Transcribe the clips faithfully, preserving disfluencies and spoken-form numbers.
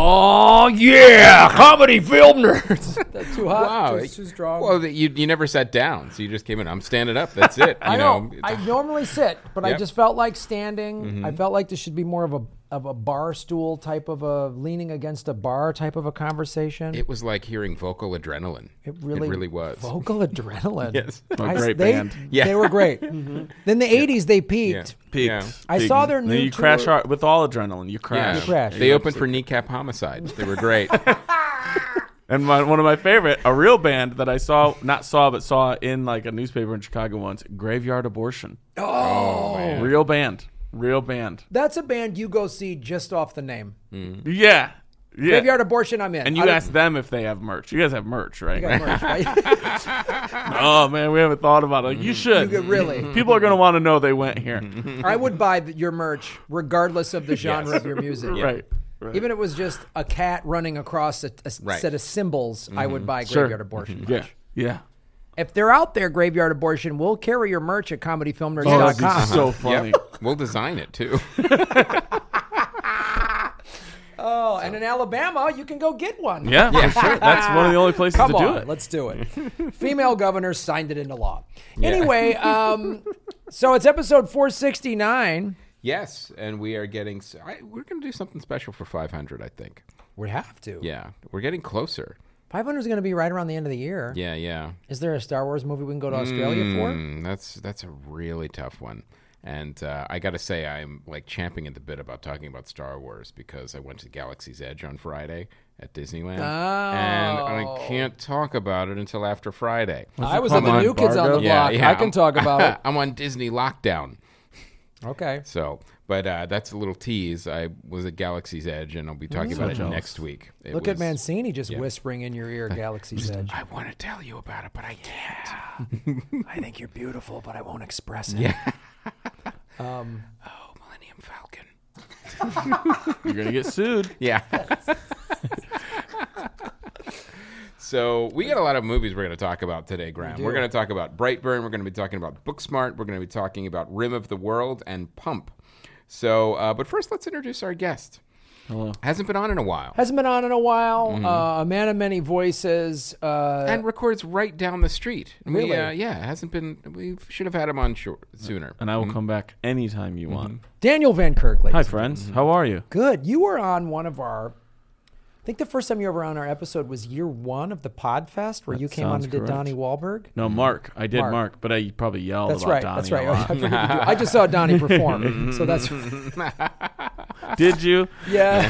Oh, yeah, comedy film nerds. That's too hot. Wow. Too, too strong. Well, you you never sat down, so you just came in. I'm standing up. That's it. You I know. know. I normally sit, but Yep. I just felt like standing. Mm-hmm. I felt like this should be more of a of a bar stool type of a leaning against a bar type of a conversation. It was like hearing vocal adrenaline. It really, it really was. Vocal adrenaline. Yes. A I- great they, band. Yeah. They were great. Then the eighties, they peaked. Yeah. Peaked. Yeah. I Peaked. saw their And new then you crash tour. hard, with all adrenaline. You crash. Yeah. crash. They opened for Kneecap Homicide. They were great. And my, one of my favorite, a real band that I saw, not saw, but saw in like a newspaper in Chicago once, Graveyard Abortion. Oh, man. Real band. Real band. That's a band you go see just off the name. Mm. Yeah. Yeah. Graveyard Abortion, I'm in. And I you don't- ask them if they have merch. You guys have merch, right? You got merch, right? Oh, man, we haven't thought about it. You should. You could really. People are going to want to know they went here. I would buy the, your merch regardless of the genre Yes. of your music. Right. Right. Even if it was just a cat running across a, a Right. set of symbols, I would buy Sure. Graveyard Abortion merch. Yeah. Yeah. If they're out there, Graveyard Abortion, we'll carry your merch at comedy film nerds Oh, dot that'd com. be so funny. Yep. We'll design it too. Oh, and in Alabama, you can go get one. Yeah, for sure. That's one of the only places Come to do on, it. let's do it. Female governors signed it into law. Anyway, um, so it's episode four sixty-nine. Yes, and we are getting. I, we're going to do something special for five hundred. I think. We have to. Yeah, we're getting closer. five hundred is going to be right around the end of the year. Yeah, yeah. Is there a Star Wars movie we can go to Australia for? Mm, that's that's a really tough one. And uh, I got to say, I'm like champing at the bit about talking about Star Wars because I went to Galaxy's Edge on Friday at Disneyland, and I can't talk about it until after Friday. I was called? at the On New Kids on the Bargo? Block. I can I'm- talk about it. I'm on Disney lockdown. Okay. So, but uh, that's a little tease. I was at Galaxy's Edge, and I'll be talking about it jealous. next week. It Look at was- Mancini just yeah. whispering in your ear, Galaxy's Edge. I want to tell you about it, but I can't. I think you're beautiful, but I won't express it. Yeah. Um, Oh, Millennium Falcon. You're going to get sued. Yeah. So we got a lot of movies we're going to talk about today, Graham. do. We're going to talk about Brightburn. We're going to be talking about Booksmart. We're going to be talking about Rim of the World and Pump. So, uh, but first, let's introduce our guest. Hello. Hasn't been on in a while. hasn't been on in a while. Uh, a man of many voices. Uh, And records right down the street. And we, Really? uh, yeah, hasn't been. We should have had him on short, sooner. And I will come back anytime you want. Daniel Van Kirk, ladies. Hi, and friends. How are you? Good. You were on one of our. I think the first time you were on our episode was year one of the Podfest, where That you came on sounds and did correct. Donnie Wahlberg. No, Mark. I did Mark. Mark, but I probably yelled That's about right. Donnie That's a right. I, lot. figured you do. I just saw Donnie perform, so that's Did you? yeah,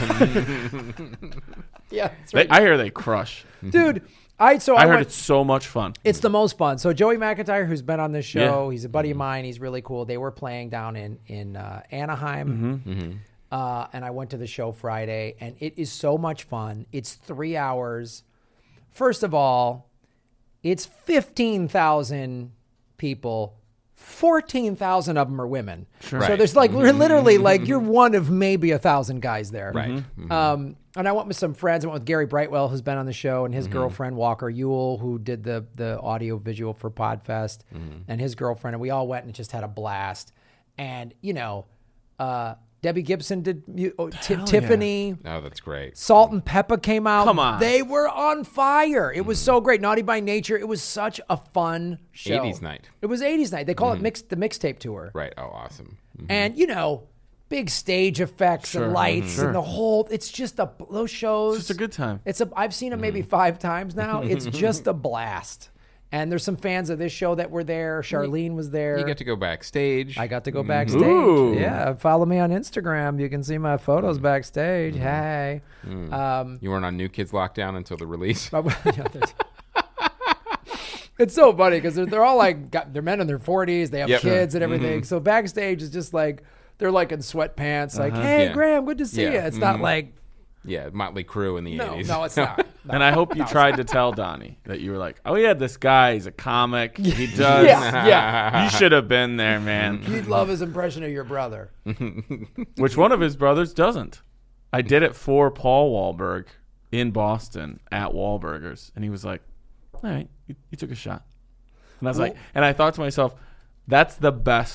yeah. That's They, right. I hear they crush. Dude, I so I, I heard went, it's so much fun. It's the most fun. So Joey McIntyre, who's been on this show, he's a buddy of mine. He's really cool. They were playing down in in uh, Anaheim, uh, and I went to the show Friday, and it is so much fun. It's three hours. First of all, it's fifteen thousand people. fourteen thousand of them are women. Sure. So Right. there's like we're literally like you're one of maybe a thousand guys there. Right. Mm-hmm. Um, and I went with some friends. I went with Gary Brightwell, who's been on the show, and his girlfriend Walker Ewell, who did the the audio visual for Podfest, and his girlfriend, and we all went and just had a blast. And you know, uh, Debbie Gibson did mu- oh, Ti- Hell yeah. Tiffany. Oh, that's great. Salt and Peppa came out. Come on. They were on fire. It was so great. Naughty by Nature. It was such a fun show. eighties night. It was eighties night. They call it mix, the mixtape tour. Right. Oh, awesome. Mhm. And, you know, big stage effects Sure. and lights Sure. and the whole, it's just a, those shows. It's just a good time. It's a, I've seen them maybe five times now. It's just a blast. And there's some fans of this show that were there. Charlene was there. You get to go backstage. I got to go backstage. Ooh. Yeah, follow me on Instagram. You can see my photos backstage. Hey. Um, You weren't on New Kids Lockdown until the release. yeah, there's- it's so funny because they're, they're all like, got, they're men in their forties. They have Yep. kids and everything. So backstage is just like, they're like in sweatpants. Like, hey, Yeah. Graham, good to see Yeah. you. It's not Mhm. like, Yeah, Motley Crue in the no, eighties. no, it's not. No. And I hope you tried to tell Donnie that you were like, oh, yeah, this guy, he's a comic. He does. Yeah, yeah. You should have been there, man. You'd love his impression of your brother. Which one of his brothers doesn't? I did it for Paul Wahlberg in Boston at Wahlburgers. And he was like, all right, you, you took a shot. And I was like, and I thought to myself, that's the best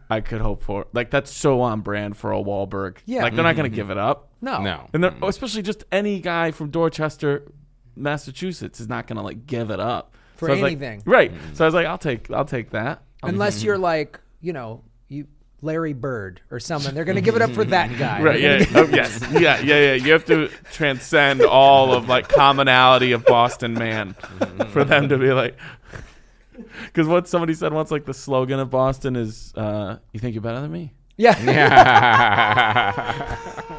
I could hope for. Like, that's so on brand for a Wahlberg. Yeah. Like, they're not going to give it up. No. No. And they're, especially just any guy from Dorchester, Massachusetts is not going to, like, give it up. For So I was like- anything. right. So I was like, I'll take I'll take that. Unless you're like, you know, you Larry Bird or someone. They're going to give it up for that guy. Right, They're yeah, gonna oh, yes, yeah, yeah, yeah. You have to transcend all of like commonality of Boston man for them to be like. Because what somebody said once, like the slogan of Boston is, uh, "You think you're better than me." Yeah. Yeah.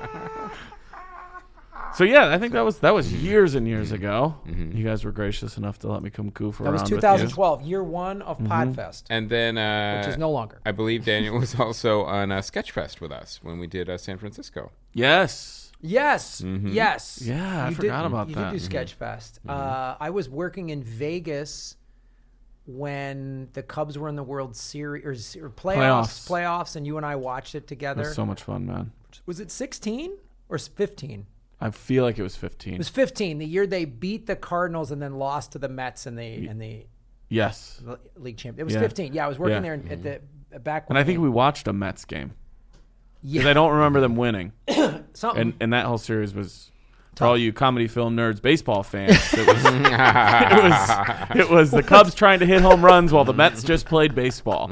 So yeah, I think that was that was years and years ago. You guys were gracious enough to let me come goof That around. was with you. twenty twelve, year one of Mm-hmm. Podfest, And then uh, which is no longer. I believe Daniel was also on uh, Sketchfest with us when we did uh, San Francisco. Yes. Yes, yes. Yeah, I You forgot did, about you that. did do Sketchfest. Uh, I was working in Vegas when the Cubs were in the World Series or, or playoffs, Playoffs. playoffs, and you and I watched it It together. was so much fun, man. Was it sixteen or fifteen? I feel like it was fifteen. It was fifteen. The year they beat the Cardinals and then lost to the Mets in the in the Yes. league champ. It was Yeah. fifteen. Yeah, I was working Yeah. there at the back. And I think we watched a Mets game. yeah, Because I don't remember them winning. something. And and that whole series was for all you comedy film nerds, baseball fans. It was, it was it was the Cubs trying to hit home runs while the Mets just played baseball.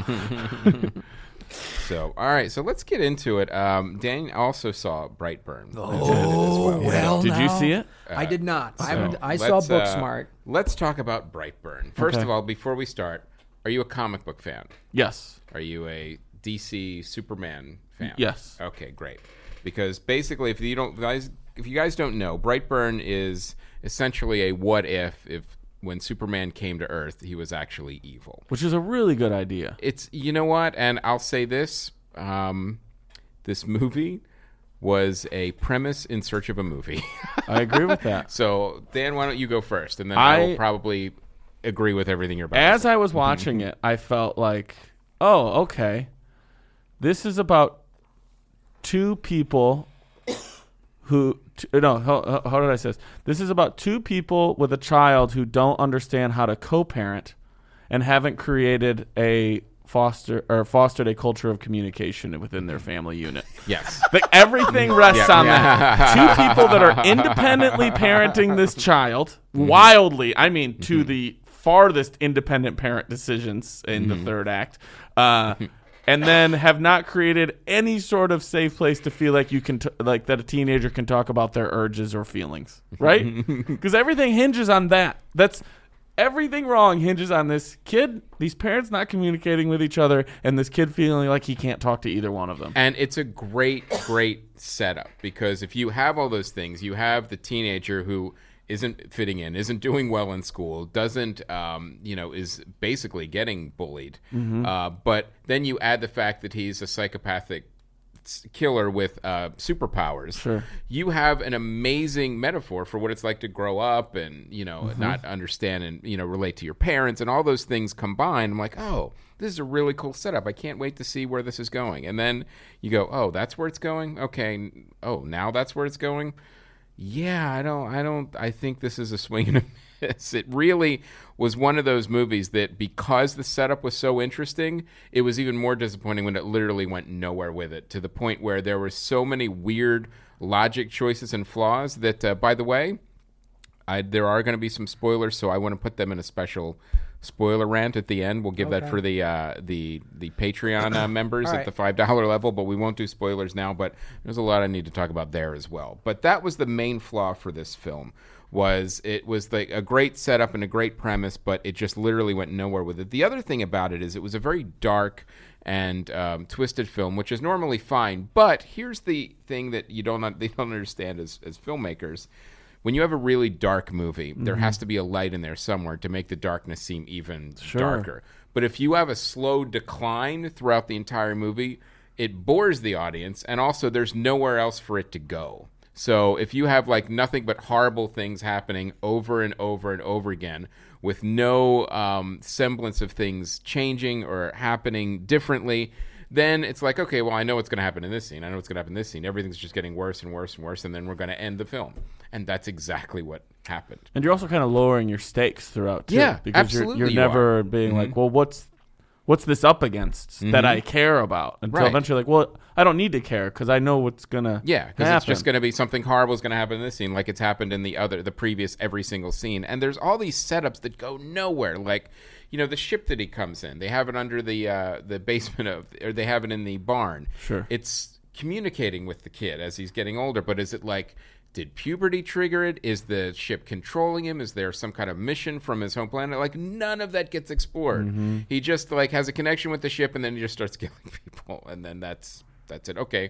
So, all right, so let's get into it. Um, Dan also saw Brightburn. Oh, well, Did you now- see it? I did not. I, So, haven't- I saw let's, uh, Booksmart. Let's talk about Brightburn. First Okay. of all, before we start, are you a comic book fan? Yes. Are you a D C Superman fan? Yes. Okay, great. Because basically, if you don't guys, if you guys don't know, Brightburn is essentially a what if if when Superman came to Earth, he was actually evil. Which is a really good idea. It's you know what, and I'll say this: um, this movie was a premise in search of a movie. I agree with that. So, Dan, why don't you go first, and then I- I will probably agree with everything you're about. to As say. I was watching it, I felt like, oh, okay. This is about two people who t- no how, how did I say this? This is about two people with a child who don't understand how to co-parent and haven't created a foster or fostered a culture of communication within their family unit. Yes. Like everything rests Yeah, on yeah. that. Two people that are independently parenting this child wildly. I mean, to the farthest independent parent decisions in the third act. Uh, and then have not created any sort of safe place to feel like you can, t- like that a teenager can talk about their urges or feelings, right? Because everything hinges on that. That's everything wrong hinges on this kid, these parents not communicating with each other, and this kid feeling like he can't talk to either one of them. And it's a great, great setup because if you have all those things, you have the teenager who isn't fitting in, isn't doing well in school, doesn't, um, you know, is basically getting bullied. Mm-hmm. Uh, but then you add the fact that he's a psychopathic s- killer with uh, superpowers. Sure. You have an amazing metaphor for what it's like to grow up and, you know, Mm-hmm. not understand and, you know, relate to your parents and all those things combined. I'm like, oh, this is a really cool setup. I can't wait to see where this is going. And then you go, oh, that's where it's going? Okay. n- Oh, now that's where it's going? Yeah, I don't, I don't, I think this is a swing and a miss. It really was one of those movies that because the setup was so interesting, it was even more disappointing when it literally went nowhere with it to the point where there were so many weird logic choices and flaws that, uh, by the way, I, there are going to be some spoilers, so I want to put them in a special spoiler rant at the end. We'll give that Okay. for the uh, the the Patreon uh, members All at right. the five dollar level, but we won't do spoilers now. But there's a lot I need to talk about there as well. But that was the main flaw for this film. Was it was like a great setup and a great premise, but it just literally went nowhere with it. The other thing about it is it was a very dark and um, twisted film, which is normally fine. But here's the thing that you don't they don't understand as as filmmakers. When you have a really dark movie, there has to be a light in there somewhere to make the darkness seem even Sure. darker. But if you have a slow decline throughout the entire movie, it bores the audience, and also there's nowhere else for it to go. So if you have like nothing but horrible things happening over and over and over again with no um, semblance of things changing or happening differently, then it's like, okay, well, I know what's going to happen in this scene. I know what's going to happen in this scene. Everything's just getting worse and worse and worse, and then we're going to end the film. And that's exactly what happened. And you're also kind of lowering your stakes throughout, too. Yeah, because absolutely you're, you you're never are. being Mhm. like, well, what's what's this up against Mm-hmm. that I care about? Until Right. eventually, like, well, I don't need to care because I know what's gonna Yeah, because happen. it's just going to be something horrible is going to happen in this scene, like it's happened in the other, the previous every single scene. And there's all these setups that go nowhere. Like, you know, the ship that he comes in, they have it under the uh, the basement of, or they have it in the barn. Sure. It's communicating with the kid as he's getting older, but is it like, did puberty trigger it? Is the ship controlling him? Is there some kind of mission from his home planet? Like, none of that gets explored. Mm-hmm. He just like has a connection with the ship, and then he just starts killing people, and then that's that's it. Okay,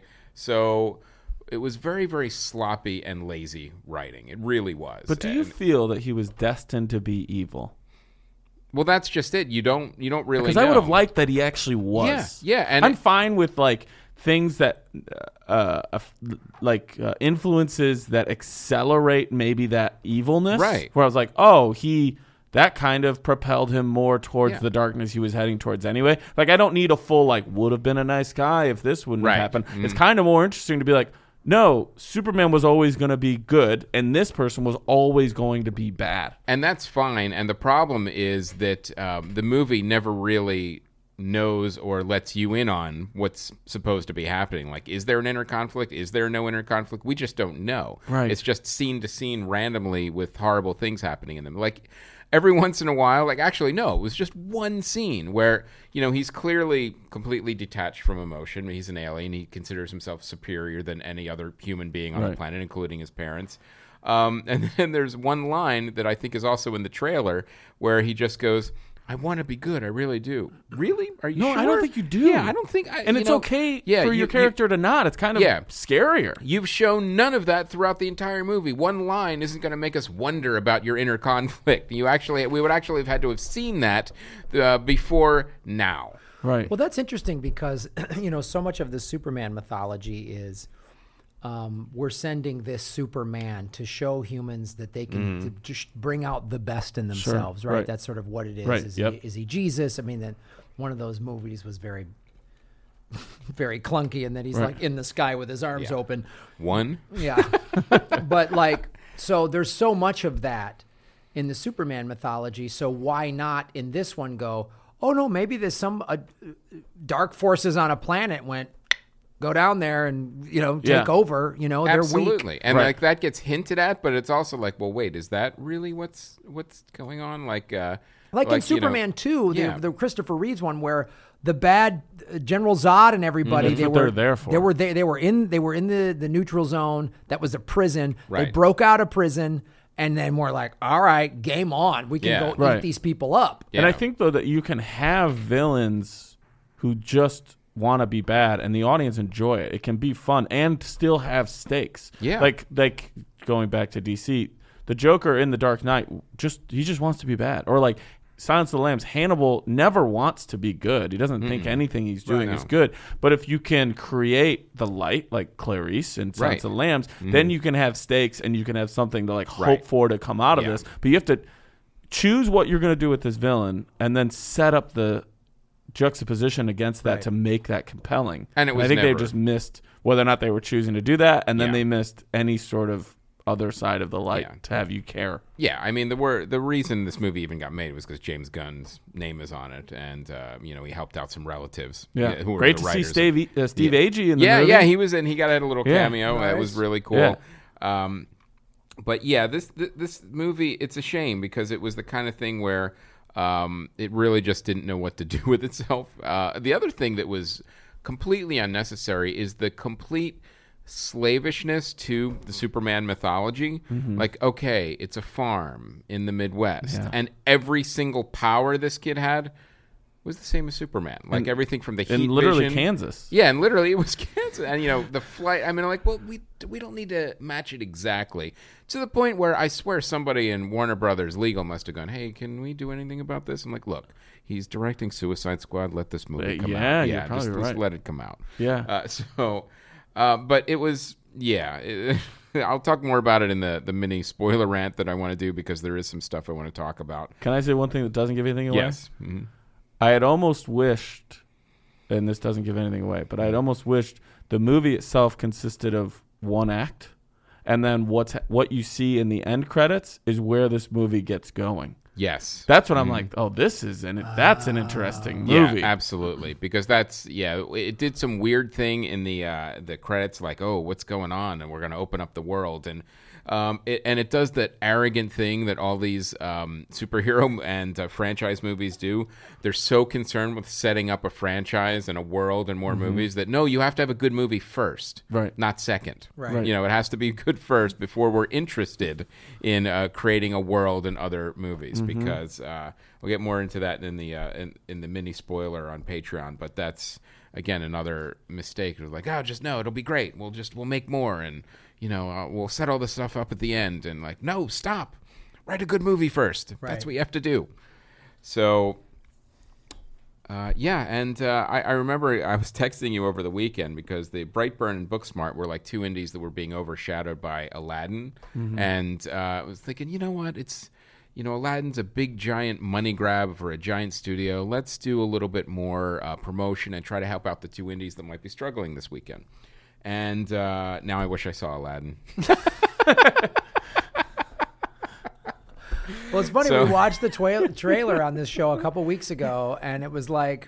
so it was very, very sloppy and lazy writing. It really was. But do you And- feel that he was destined to be evil? well, that's just it. You don't you don't really Because know. I would have liked that he actually was. Yeah, yeah, and I'm it- fine with like things that uh, uh like uh, influences that accelerate maybe that evilness. Right. Where I was like, oh, he that kind of propelled him more towards Yeah. the darkness he was heading towards anyway. Like, I don't need a full like would have been a nice guy if this wouldn't Right. have happened. Mm. It's kind of more interesting to be like, no, Superman was always going to be good, and this person was always going to be bad. And that's fine. And the problem is that um, the movie never really knows or lets you in on what's supposed to be happening. Like, is there an inner conflict? Is there no inner conflict? We just don't know. Right. It's just scene to scene randomly with horrible things happening in them. Like, every once in a while, like, actually, no, it was just one scene where, you know, he's clearly completely detached from emotion. He's an alien. He considers himself superior than any other human being on Right. the planet, including his parents. Um, and then there's one line that I think is also in the trailer where he just goes, I want to be good. I really do. Really? Are you No, sure? I don't think you do. Yeah, I don't think. I, And you it's know, okay yeah, for you- your you- character to not. It's kind of Yeah. scarier. You've shown none of that throughout the entire movie. One line isn't going to make us wonder about your inner conflict. You actually, we would actually have had to have seen that uh, before now. Right. Well, that's interesting because, you know, so much of the Superman mythology is um, we're sending this Superman to show humans that they can to just bring out the best in themselves, right? right. That's sort of what it is. Right, Is, yep. he, is he Jesus? I mean, then one of those movies was very, very clunky, and then he's Right. like in the sky with his arms Yeah. open. One. Yeah. But like, so there's so much of that in the Superman mythology. So why not in this one go, oh no, maybe there's some uh, dark forces on a planet went, go down there and, you know, take Yeah. over, you know, they're Absolutely. weak. And Right. like that gets hinted at, but it's also like, well, wait, is that really what's what's going on? Like, uh, Like, in you know- Superman two, the, Yeah. the Christopher Reeves one, where the bad uh, General Zod and everybody, That's they what were they're there for. They were they, they were in they were in the, the neutral zone. That was a prison. They Right. broke out of prison, and then we're like, all right, game on. We can Yeah. go Right. eat these people up. Yeah. And I think, though, that you can have villains who just want to be bad and the audience enjoy it. It can be fun and still have stakes. Yeah. Like, like going back to D C, the Joker in The Dark Knight, just he just wants to be bad. Or like Silence of the Lambs, Hannibal never wants to be good. He doesn't think anything he's doing Right, is no. good. But if you can create the light, like Clarice in Silence Right. of the Lambs, then you can have stakes and you can have something to like hope Right. for to come out of Yeah. this. But you have to choose what you're going to do with this villain and then set up the juxtaposition against that Right. to make that compelling. And it was I think they never- just missed whether or not they were choosing to do that, and then Yeah. they missed any sort of other side of the light Yeah. to have you care. Yeah, I mean the word the reason this movie even got made was because James Gunn's name is on it, and uh, you know he helped out some relatives. Yeah, who were great the to see writers of- Steve, E- uh, Steve Yeah. Agee in the yeah, movie. yeah, he was in. He got a little Yeah. cameo. That was Nice. really cool. Yeah. Um, but yeah, this th- this movie, it's a shame because it was the kind of thing where um, it really just didn't know what to do with itself. Uh, the other thing that was completely unnecessary is the complete slavishness to the Superman mythology. Like, okay, it's a farm in the Midwest, Yeah. and every single power this kid had was the same as Superman. Like everything from the heat in literally vision. Kansas. Yeah, and literally it was Kansas. And, you know, the flight, I mean, like, well, we we don't need to match it exactly. To the point where I swear somebody in Warner Brothers legal must have gone, hey, can we do anything about this? I'm like, look, he's directing Suicide Squad. Let this movie Uh, come yeah, out. you're Yeah, probably just, just right. let it come out. Yeah. Uh, so, uh, but it was, yeah. It, I'll talk more about it in the, the mini spoiler rant that I want to do because there is some stuff I want to talk about. Can I say one thing that doesn't give anything away? Yes. Mhm. I had almost wished, and this doesn't give anything away, but I had almost wished the movie itself consisted of one act, and then what's what you see in the end credits is where this movie gets going. Yes. That's when I'm like, oh, this is an that's an interesting movie. Yeah, absolutely. Because that's yeah, it did some weird thing in the uh, the credits, like, oh, what's going on, and we're going to open up the world, and um, it, and it does that arrogant thing that all these um, superhero and uh, franchise movies do. They're so concerned with setting up a franchise and a world and more mm-hmm. movies that no, you have to have a good movie first, right? Not second, right? right. You know, it has to be good first before we're interested in uh, creating a world and other movies. Mm-hmm. Because uh, we'll get more into that in the uh, in, in the mini spoiler on Patreon, but that's again another mistake. It was like, oh, just no, it'll be great. We'll just we'll make more, and you know, uh, we'll set all this stuff up at the end. And like, no, stop, write a good movie first. Right. That's what you have to do. So, uh, yeah, and uh, I, I remember I was texting you over the weekend because the Brightburn and Booksmart were like two indies that were being overshadowed by Aladdin, mm-hmm. and uh, I was thinking, you know what, it's You know, Aladdin's a big, giant money grab for a giant studio. Let's do a little bit more uh, promotion and try to help out the two indies that might be struggling this weekend. And uh, now I wish I saw Aladdin. Well, it's funny. So- we watched the tra- trailer on this show a couple weeks ago, and it was like,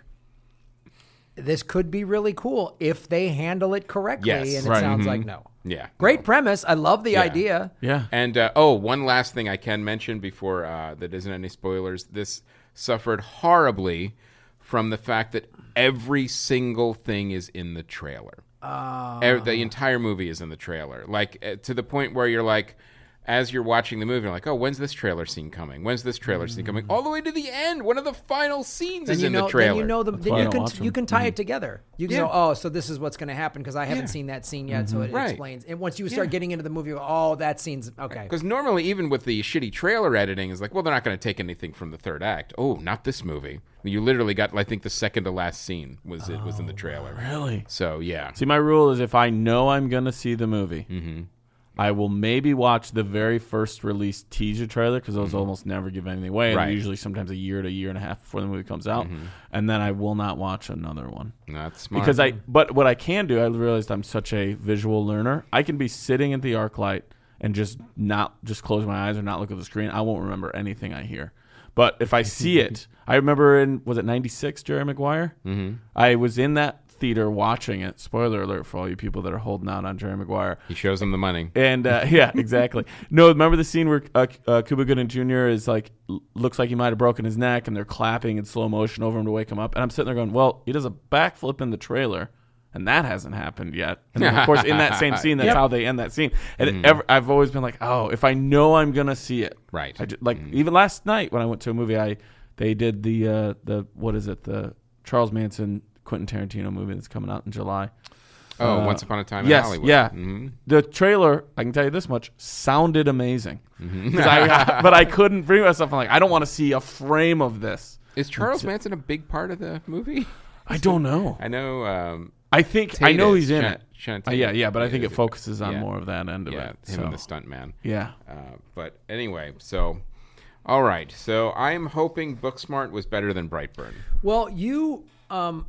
this could be really cool if they handle it correctly. Yes, and it right. sounds Mm-hmm. like no. Yeah. Great premise. I love the Yeah. idea. Yeah. And, uh, oh, one last thing I can mention before uh, there isn't any spoilers. This suffered horribly from the fact that every single thing is in the trailer. Oh. Uh, the entire movie is in the trailer. Like, uh, to the point where you're like, as you're watching the movie, you're like, oh, when's this trailer scene coming? When's this trailer scene coming? All the way to the end. One of the final scenes Then is you in know, the trailer. Then you know the, then why I you don't can watch them. you can tie it together. You can Yeah. go, oh, so this is what's going to happen because I haven't Yeah. seen that scene yet, so it Right. explains. And once you start Yeah. getting into the movie, you go, oh, that scene's okay. Because normally, even with the shitty trailer editing, is like, well, they're not going to take anything from the third act. Oh, not this movie. You literally got, I think, the second to last scene was it was in the trailer. Really? So yeah. See, my rule is if I know I'm going to see the movie, Mm-hmm. I will maybe watch the very first released teaser trailer because those almost never give anything away. And Right. usually sometimes a year to a year and a half before the movie comes out. Mm-hmm. And then I will not watch another one. That's smart. Because I, but what I can do, I realized I'm such a visual learner. I can be sitting at the ArcLight and just not, just close my eyes or not look at the screen. I won't remember anything I hear. But if I see it, I remember in, was it ninety-six, Jerry Maguire? Mm-hmm. I was in that theater watching it. Spoiler alert for all you people that are holding out on Jerry Maguire. He shows them the money. And uh, yeah, exactly. No, remember the scene where uh, uh, Cuba Gooding Junior is like, l- looks like he might have broken his neck, and they're clapping in slow motion over him to wake him up. And I'm sitting there going, well, he does a backflip in the trailer, and that hasn't happened yet. And then, of course, in that same scene, that's Yep. how they end that scene. And it ever, I've always been like, oh, if I know I'm gonna see it, Right. I ju- like even last night when I went to a movie, I they did the uh, the what is it the Charles Manson Quentin Tarantino movie that's coming out in July. Oh, Uh, Once Upon a Time in yes, Hollywood. yeah. Mm-hmm. The trailer, I can tell you this much, sounded amazing. 'Cause I, but I couldn't bring myself. I'm like, I don't want to see a frame of this. Is Charles Manson a big part of the movie? I don't know. I know. Um, I think I know Tate he's is, in Shan- it. Shannon Uh, Tate yeah, yeah, but I think is it focuses on yeah. more of that end of yeah, it. him so. and the stunt man. Yeah. Uh, but anyway, so all right. So I'm hoping Booksmart was better than Brightburn. Well, you um,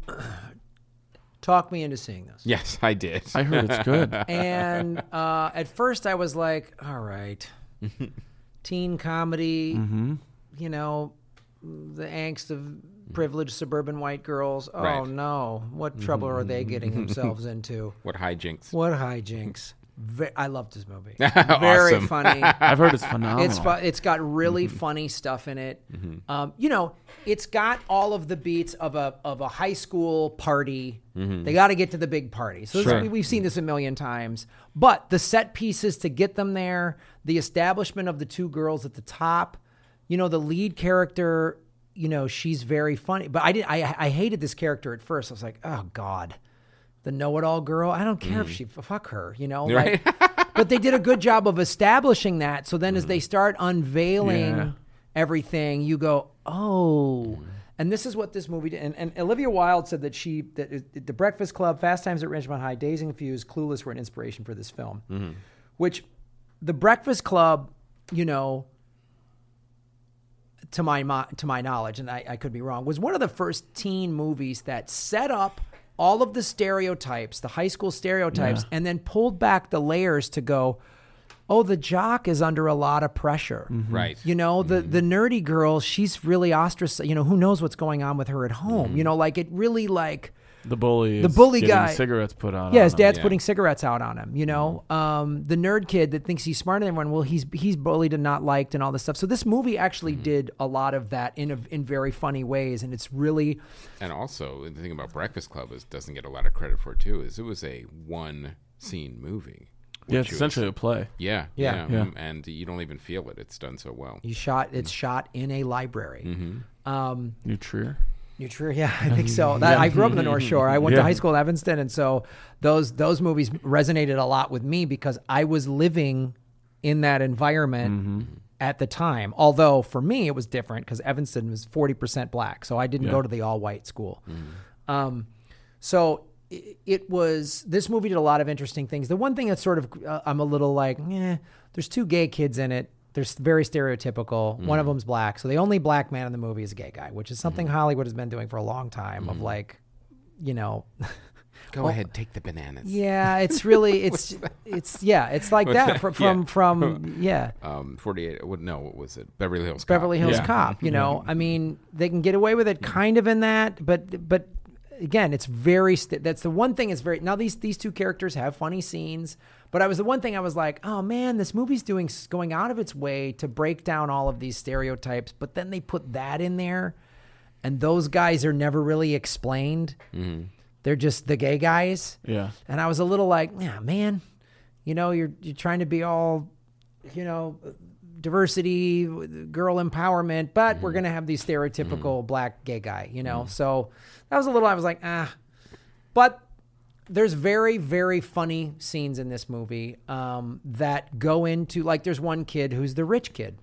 talked me into seeing this. Yes, I did. I heard it's good. And uh, at first I was like, all right, teen comedy, Mm-hmm. you know, the angst of privileged suburban white girls. Oh, Right. no. What trouble are they getting themselves into? What hijinks? What hijinks. Ve- I loved this movie. Very Awesome. funny. I've heard it's phenomenal. It's fu- it's got really funny stuff in it. Um, you know, it's got all of the beats of a of a high school party. They got to get to the big party. So this, Sure. we, we've seen this a million times. But the set pieces to get them there, the establishment of the two girls at the top, you know, the lead character, you know, she's very funny. But I did I I hated this character at first. I was like, oh God. The know-it-all girl. I don't care if she fuck her, you know. Right. Like, but they did a good job of establishing that. So then, as they start unveiling Yeah. everything, you go, oh. And this is what this movie did. And, and Olivia Wilde said that she, that it- The Breakfast Club, Fast Times at Ridgemont High, Dazed and Confused, Clueless were an inspiration for this film. Which, The Breakfast Club, you know, to my mo- to my knowledge, and I, I could be wrong, was one of the first teen movies that set up all of the stereotypes, the high school stereotypes, Yeah. and then pulled back the layers to go, oh, the jock is under a lot of pressure. Mm-hmm. Right. You know, the, the nerdy girl, she's really ostracized. You know, who knows what's going on with her at home? Mm-hmm. You know, like it really like The bully. The is bully getting guy- Cigarettes put on. yeah, on his him. dad's Yeah. putting cigarettes out on him. You know, um, the nerd kid that thinks he's smarter than everyone. Well, he's he's bullied and not liked and all this stuff. So this movie actually Mm-hmm. did a lot of that in a, in very funny ways, and it's really And also, the thing about Breakfast Club is doesn't get a lot of credit for too is it was a one scene movie. Yeah, which it's was- essentially a play. Yeah, Yeah. yeah, Yeah. mm, and you don't even feel it. It's done so well. you shot. It's shot in a library. Mm-hmm. Um, New Trier. New Trier, yeah, I think so. That, I grew up in the North Shore. I went Yeah. to high school in Evanston, and so those those movies resonated a lot with me because I was living in that environment Mm-hmm. at the time. Although for me it was different because Evanston was forty percent black, so I didn't Yeah. go to the all white school. Um, so it, it was this movie did a lot of interesting things. The one thing that's sort of uh, I'm a little like, eh, there's two gay kids in it. They're s- very stereotypical. One of them's black. So the only black man in the movie is a gay guy, which is something Hollywood has been doing for a long time of like, you know, Go ahead, take the bananas. yeah, it's really, it's, it's, yeah, it's like that from, from, Yeah. from, yeah, Um, forty-eight. What? No, what was it? Beverly Hills. Cop. Beverly Hills Yeah. Cop, you know, I mean, they can get away with it kind of in that, but, but again, it's very, st- that's the one thing is very, now these, these two characters have funny scenes, but I was the one thing I was like, oh man, this movie's doing, going out of its way to break down all of these stereotypes, but then they put that in there and those guys are never really explained. Mm-hmm. They're just the gay guys. Yeah. And I was a little like, yeah, man, you know, you're you're trying to be all, you know, diversity, girl empowerment, but we're gonna have these stereotypical black gay guy, you know. So that was a little. I was like, ah, but there's very very funny scenes in this movie um, that go into like there's one kid who's the rich kid,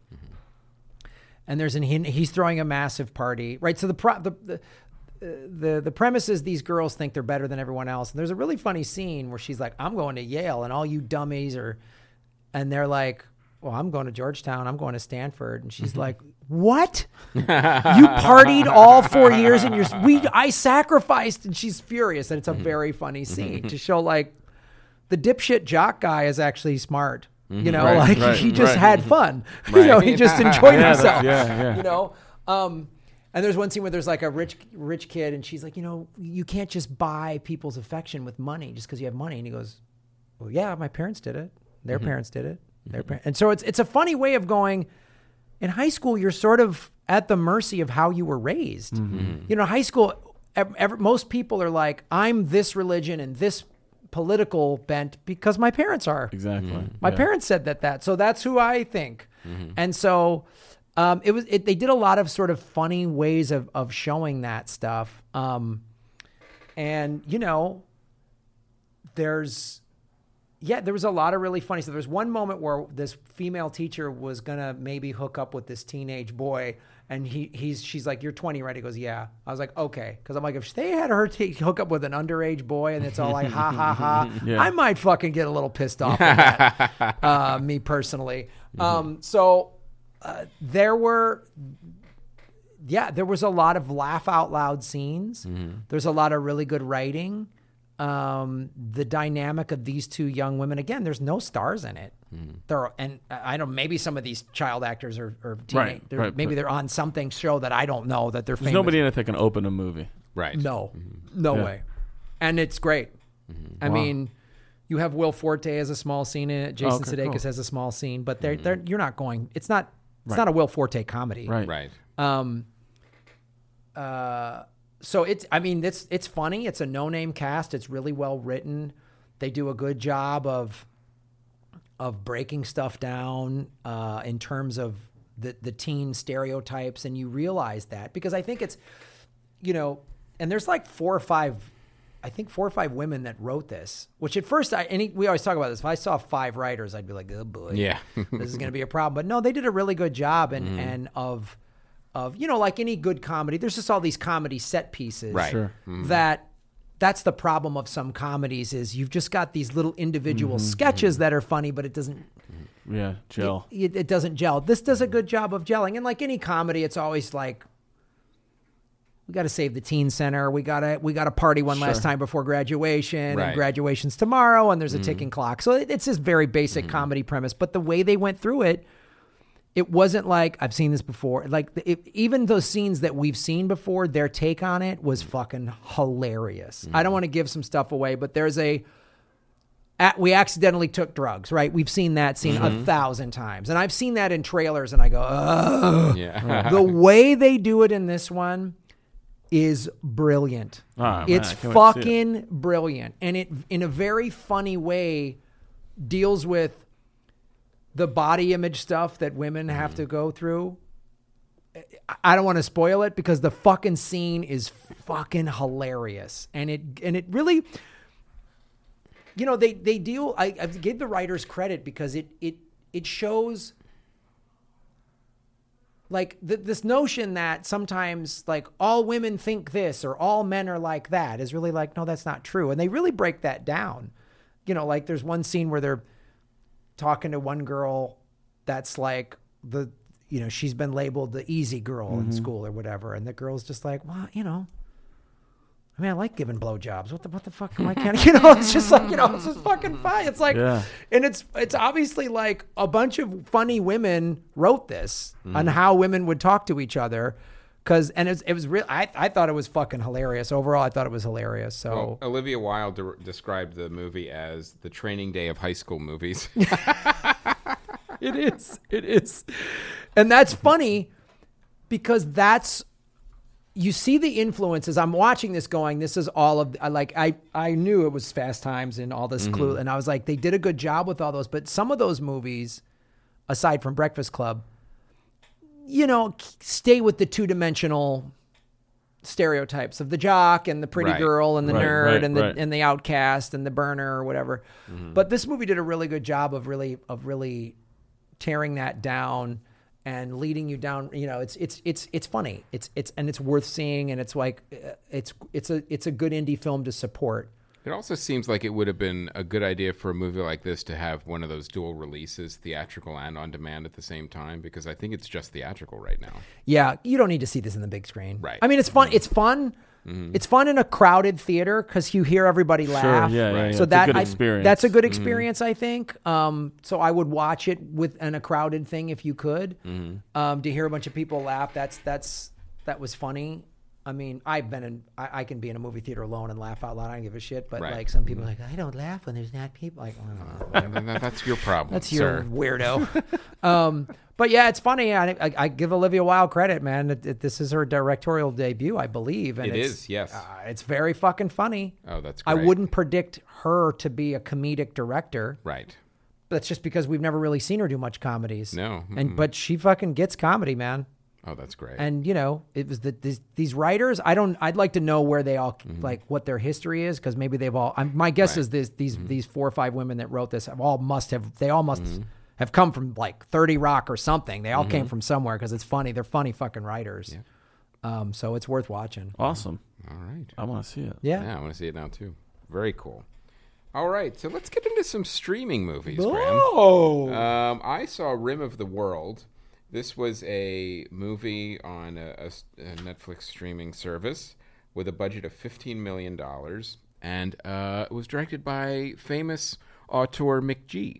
and there's an he, he's throwing a massive party, right? So the pro the, the the the premise is these girls think they're better than everyone else. And there's a really funny scene where she's like, I'm going to Yale and all you dummies are, and they're like, well, I'm going to Georgetown. I'm going to Stanford. And she's like, what? You partied all four years and you're, we, I sacrificed. And she's furious. And it's a very funny scene to show like the dipshit jock guy is actually smart. You know, Right, like right, he just right. had fun. You know, he just enjoyed Yeah, himself. that's- yeah, yeah. You know, um, and there's one scene where there's like a rich, rich kid, and she's like, you know, you can't just buy people's affection with money just because you have money. And he goes, well, yeah, my parents did it. Their parents did it. Their par-. And so it's it's a funny way of going. In high school, you're sort of at the mercy of how you were raised. You know, high school, ev- ev- most people are like, I'm this religion and this political bent because my parents are. Exactly. My Yeah. parents said that that, so that's who I think. And so um, it was. It, they did a lot of sort of funny ways of of showing that stuff. Um, and you know, there's yeah, there was a lot of really funny stuff. There's one moment where this female teacher was gonna maybe hook up with this teenage boy, and he he's she's like, "You're twenty, right?" He goes, "Yeah." I was like, "Okay," because I'm like, if they had her t- hook up with an underage boy, and it's all like, "Ha ha ha," Yeah. I might fucking get a little pissed off at that. uh, me personally. Um, so uh, there were. Yeah, there was a lot of laugh out loud scenes. There's a lot of really good writing. Um, the dynamic of these two young women, again, there's no stars in it. There are, and I don't. Maybe some of these child actors are, are teenage. Right, they're- right, maybe but- they're on something show that I don't know that they're There's famous. nobody in it that can open a movie. Right. No, no Yeah. way. And it's great. I Wow. mean, you have Will Forte as a small scene in it. Jason Okay, Sudeikis cool. has a small scene, but they're, they're you're not going. It's not. It's not a Will Forte comedy. Right. Right. Um, uh, so it's, I mean, it's, it's funny. It's a no-name cast. It's really well written. They do a good job of, of breaking stuff down, uh, in terms of the, the teen stereotypes. And you realize that because I think it's, you know, and there's like four or five, I think four or five women that wrote this, which at first I, any, we always talk about this. If I saw five writers, I'd be like, oh boy, Yeah. this is going to be a problem. But no, they did a really good job. And, and of, of, you know, like any good comedy, there's just all these comedy set pieces Right. Sure. that that's the problem of some comedies is you've just got these little individual sketches that are funny, but it doesn't, Yeah. Gel. it, it doesn't gel. This does a good job of gelling. And like any comedy, it's always like, we got to save the teen center. We got to we got to party one Sure. last time before graduation, Right. and graduation's tomorrow, and there's a ticking clock. So it, it's this very basic comedy premise. But the way they went through it, it wasn't like I've seen this before. Like it, even those scenes that we've seen before, their take on it was fucking hilarious. I don't want to give some stuff away, but there's a. At, we accidentally took drugs, right? We've seen that scene a thousand times, and I've seen that in trailers, and I go, ugh. Yeah. The way they do it in this one is brilliant. Oh, man, it's I can't wait to see fucking brilliant, and it in a very funny way deals with the body image stuff that women have to go through. I don't want to spoil it because the fucking scene is fucking hilarious, and it and it really, you know, they they deal. I, I give the writers credit because it it it shows. Like th- this notion that sometimes like all women think this or all men are like that is really like, no, that's not true. And they really break that down. You know, like there's one scene where they're talking to one girl that's like the, you know, she's been labeled the easy girl Mm-hmm. in school or whatever. And the girl's just like, well, you know, I mean, I like giving blowjobs. What the what the fuck am I can't? You know, it's just like, you know, it's just fucking fun. It's like, Yeah. and it's it's obviously like a bunch of funny women wrote this on how women would talk to each other, because and it was, it was real. I I thought it was fucking hilarious. Overall, I thought it was hilarious. So Well, Olivia Wilde de- described the movie as the training day of high school movies. it is, it is, and that's funny because that's. You see the influences. I'm watching this going, this is all of, I like, I, I knew it was Fast Times and all this Clue. And I was like, they did a good job with all those. But some of those movies, aside from Breakfast Club, you know, stay with the two-dimensional stereotypes of the jock and the pretty Right. girl and the Right, nerd right, and the right. and the outcast and the burner or whatever. But this movie did a really good job of really of really tearing that down and leading you down. You know, it's it's it's it's funny. It's it's and it's worth seeing, and it's like uh, it's it's a it's a good indie film to support. It also seems like it would have been a good idea for a movie like this to have one of those dual releases, theatrical and on demand at the same time, because I think it's just theatrical right now. Yeah, you don't need to see this in the big screen. Right. I mean, it's fun. It's fun. It's fun in a crowded theater because you hear everybody laugh. yeah, yeah, yeah. So It's a that good I- experience. that's a good experience, I think. Um, so I would watch it with in a crowded thing if you could. Um, to hear a bunch of people laugh, that's that's that was funny. I mean, I've been in. I, I can be in a movie theater alone and laugh out loud. I don't give a shit. But Right. like some people, are like I don't laugh when there's not people. Like, I don't know. And that- that's your problem, That's your sir. weirdo. um, but yeah, it's funny. I, I, I give Olivia Wilde credit, man. It, it, this is her directorial debut, I believe. And It it's, is, yes. Uh, it's very fucking funny. Oh, that's I great. wouldn't predict her to be a comedic director. Right. That's just because we've never really seen her do much comedies. No. And but she fucking gets comedy, man. Oh, that's great. And you know, it was the these, these writers. I don't. I'd like to know where they all like what their history is, because maybe they've all. I'm, my guess Mm-hmm. Right. is this, these these four or five women that wrote this have all must have. They all must have come from like thirty Rock or something. They all came from somewhere because it's funny. They're funny fucking writers. Um, so it's worth watching. Awesome. All right. I want to see it. Yeah. Yeah, I want to see it now, too. Very cool. All right, so let's get into some streaming movies, Graham. Oh. Um, I saw Rim of the World. This was a movie on a, a s- a Netflix streaming service with a budget of fifteen million dollars, and uh, it was directed by famous auteur Mick G.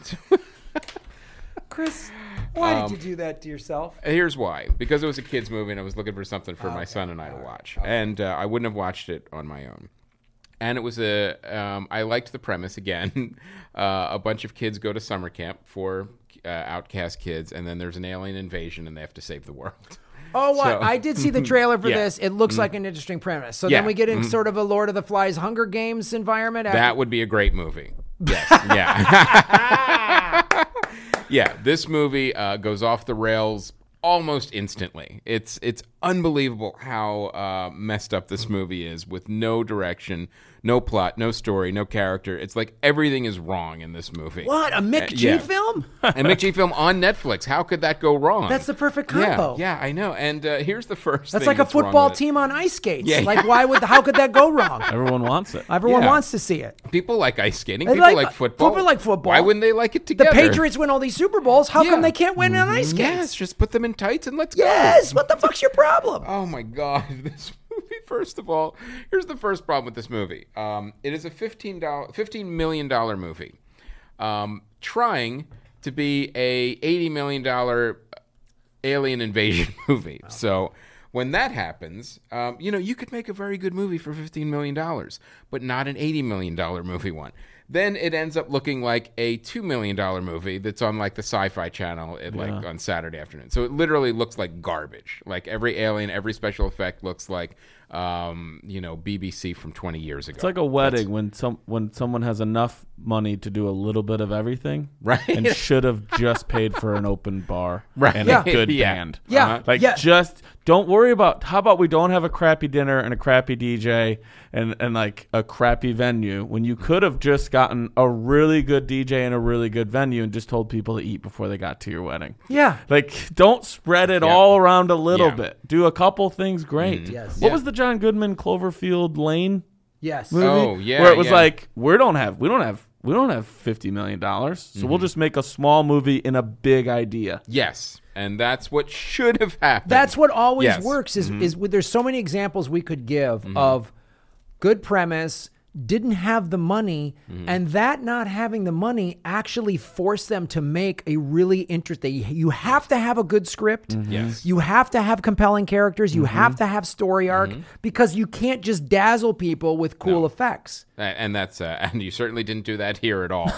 Chris, why Um, did you do that to yourself? Here's why. Because it was a kid's movie, and I was looking for something for my son and I to watch. And uh, I wouldn't have watched it on my own. And it was a, um, I liked the premise again. uh, a bunch of kids go to summer camp for uh, outcast kids, and then there's an alien invasion, and they have to save the world. Oh, what? So- I did see the trailer for Yeah. this. It looks like an interesting premise. So Yeah. then we get in sort of a Lord of the Flies Hunger Games environment. after- That would be a great movie. Yes. Yeah. Yeah. This movie uh, goes off the rails almost instantly. It's it's unbelievable how uh, messed up this movie is, with no direction, no plot, no story, no character. It's like everything is wrong in this movie. What, a Mick Uh, G yeah. film? And Mick G film on Netflix. How could that go wrong? That's the perfect yeah, combo. Yeah, I know. And uh, here's the first That's thing like a that's wrong football with it. team on ice skates. Yeah, like, yeah. why would? How could that go wrong? Everyone wants it. Everyone Yeah. wants to see it. People like ice skating. They People like- like, football. people like football. Why wouldn't they like it The together? Patriots win all these Super Bowls. How Yeah. come they can't win on ice skates? Yes, just put them in tights and let's go. Yes. What the fuck's your problem? problem? Oh my God, this movie. First of all, here's the first problem with this movie. Um, it is a fifteen dollar, fifteen million dollar movie, um, trying to be a eighty million dollar alien invasion movie. Wow. So when that happens, um, you know, you could make a very good movie for fifteen million dollars, but not an eighty million dollar movie one. Then it ends up looking like a two million dollar movie that's on like the Sci-Fi Channel at, like yeah. on Saturday afternoon. So it literally looks like garbage. Like every alien, every special effect looks like, um, you know, B B C from twenty years ago. It's like a wedding that's, when some when someone has enough money to do a little bit of everything, right? And should have just paid for an open bar right. and yeah. a good yeah. band. Yeah, uh-huh. like yeah. just don't worry about. How about we don't have a crappy dinner and a crappy D J and and like a crappy venue when you could have just gotten a really good D J and a really good venue and just told people to eat before they got to your wedding. Yeah, like don't spread it yeah. all around a little yeah. bit. Do a couple things great. Mm-hmm. Yes. What yeah. was the John Goodman Cloverfield Lane? Yes. Movie? Oh yeah, where it was yeah. like we don't have we don't have we don't have fifty million dollars, so mm-hmm. we'll just make a small movie in a big idea. Yes, and that's what should have happened. That's what always yes. works. Is mm-hmm. is with, there's so many examples we could give mm-hmm. of good premise, didn't have the money, mm-hmm. and that not having the money actually forced them to make a really interesting. You have to have a good script. Mm-hmm. Yes. You have to have compelling characters. You mm-hmm. have to have story arc mm-hmm. because you can't just dazzle people with cool no. effects. And that's uh, and you certainly didn't do that here at all.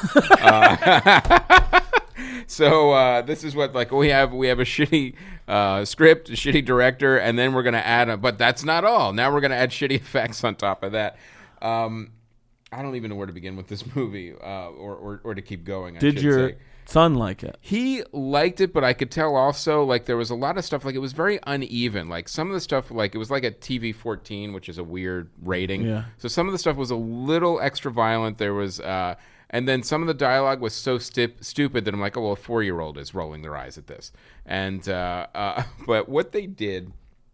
uh, so uh, this is what like we have we have a shitty uh, script, a shitty director, and then we're gonna add a. But that's not all. Now we're gonna add shitty effects on top of that. Um, I don't even know where to begin with this movie, uh, or, or or to keep going. I Did should your say. son like it? He liked it, but I could tell also like there was a lot of stuff like it was very uneven. Like some of the stuff like it was like a T V fourteen, which is a weird rating. Yeah. So some of the stuff was a little extra violent. There was, uh, and then some of the dialogue was so stip- stupid that I'm like, oh well, a four year old is rolling their eyes at this. And uh, uh, but what they did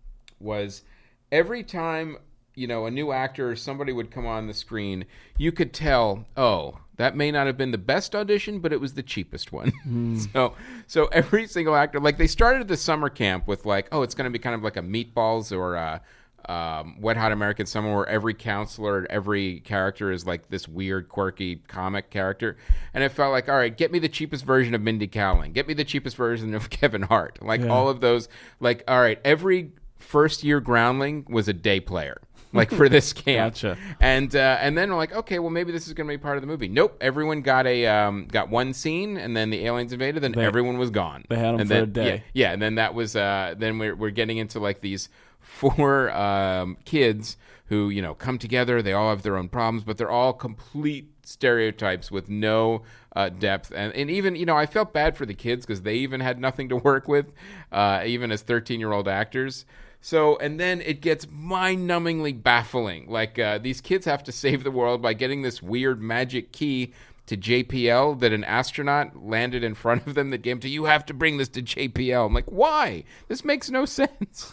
was every time, you know, a new actor or somebody would come on the screen, you could tell, oh, that may not have been the best audition, but it was the cheapest one. Mm. so so every single actor, like they started the summer camp with like, oh, it's going to be kind of like a Meatballs or a um, Wet Hot American Summer where every counselor, every character is like this weird, quirky comic character. And it felt like, all right, get me the cheapest version of Mindy Kaling. Get me the cheapest version of Kevin Hart. Like yeah. all of those, like, all right, every first year groundling was a day player. Like for this camp, Gotcha. and uh, and then we're like, okay, well maybe this is going to be part of the movie. Nope, everyone got a um, got one scene, and then the aliens invaded, then they, everyone was gone. They had them and for then, a day. Yeah, yeah, and then that was uh, then we're we're getting into like these four um, kids who you know come together. They all have their own problems, but they're all complete stereotypes with no uh, depth. And and even you know I felt bad for the kids because they even had nothing to work with, uh, even as thirteen year old actors. So, and then it gets mind-numbingly baffling. Like, uh, these kids have to save the world by getting this weird magic key to J P L that an astronaut landed in front of them that gave them to, you have to bring this to J P L. I'm like, why? This makes no sense.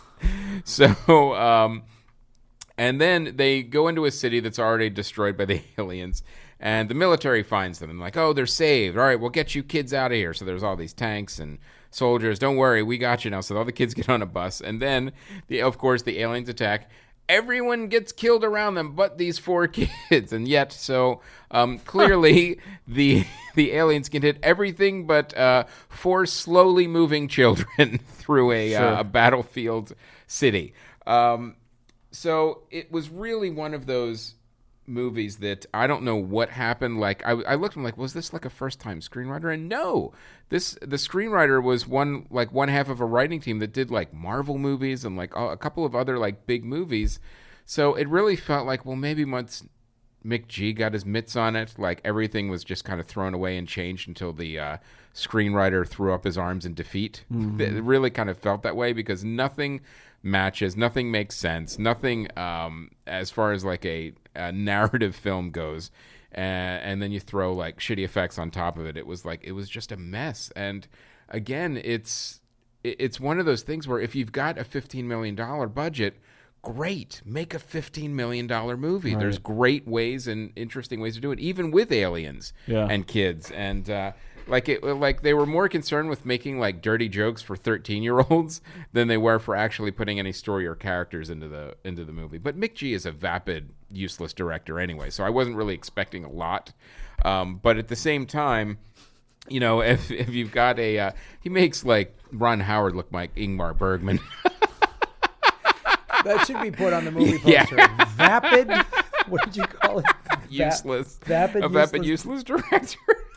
So, um, and then they go into a city that's already destroyed by the aliens, and the military finds them. And like, oh, they're saved. All right, we'll get you kids out of here. So there's all these tanks and soldiers. Don't worry, we got you now. So all the kids get on a bus, and then, the, of course, the aliens attack. Everyone gets killed around them, but these four kids, and yet, so um, clearly the the aliens can hit everything but uh, four slowly moving children through a, sure. uh, a battlefield city. Um, so it was really one of those movies that I don't know what happened. Like I, I looked and like, was this like a first time screenwriter? And no, this the screenwriter was one like one half of a writing team that did like Marvel movies and like a couple of other like big movies. So it really felt like, well, maybe once Mick G got his mitts on it, like everything was just kind of thrown away and changed until the uh, screenwriter threw up his arms in defeat. Mm-hmm. It really kind of felt that way because nothing matches, nothing makes sense, nothing um, as far as like a, a narrative film goes, and, and then you throw like shitty effects on top of it. It was like it was just a mess. And again, it's it's one of those things where if you've got a fifteen million dollars budget, great, make a fifteen million dollars movie. Right. There's great ways and interesting ways to do it, even with aliens yeah. and kids. And uh, Like it, like they were more concerned with making like dirty jokes for thirteen-year-olds than they were for actually putting any story or characters into the into the movie. But Mick G is a vapid, useless director anyway, so I wasn't really expecting a lot. Um, but at the same time, you know, if if you've got a, uh, he makes like Ron Howard look like Ingmar Bergman. That should be put on the movie poster. Yeah. Vapid. What did you call it? Useless. Va- vapid, a useless. vapid, useless director.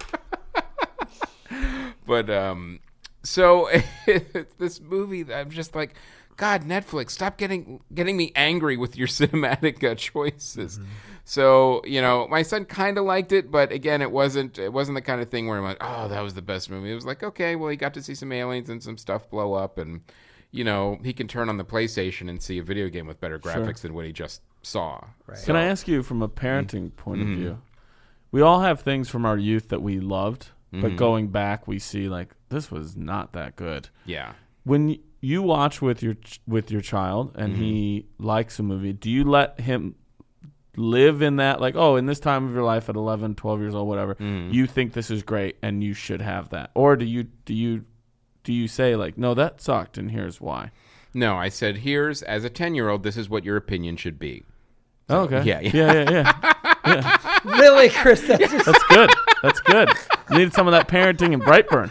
But um, so this movie, I'm just like, God, Netflix, stop getting getting me angry with your cinematic uh, choices. Mm-hmm. So you know, my son kind of liked it, but again, it wasn't it wasn't the kind of thing where I'm like, oh, that was the best movie. It was like, okay, well, he got to see some aliens and some stuff blow up, and you know, he can turn on the PlayStation and see a video game with better graphics sure. than what he just saw. Right. So, can I ask you from a parenting mm-hmm. point of mm-hmm. view? We all have things from our youth that we loved. But mm-hmm. going back, we see like this was not that good. Yeah. When you watch with your with your child and mm-hmm. he likes a movie, do you let him live in that? Like, oh, in this time of your life at eleven, twelve years old, whatever, mm-hmm. you think this is great and you should have that, or do you do you do you say like, no, that sucked and here's why? No, I said here's as a ten-year-old, this is what your opinion should be. So, okay. Yeah. Yeah. Yeah. Yeah. yeah. yeah. Really, Chris? That's, just... that's good. That's good. You needed some of that parenting in Brightburn.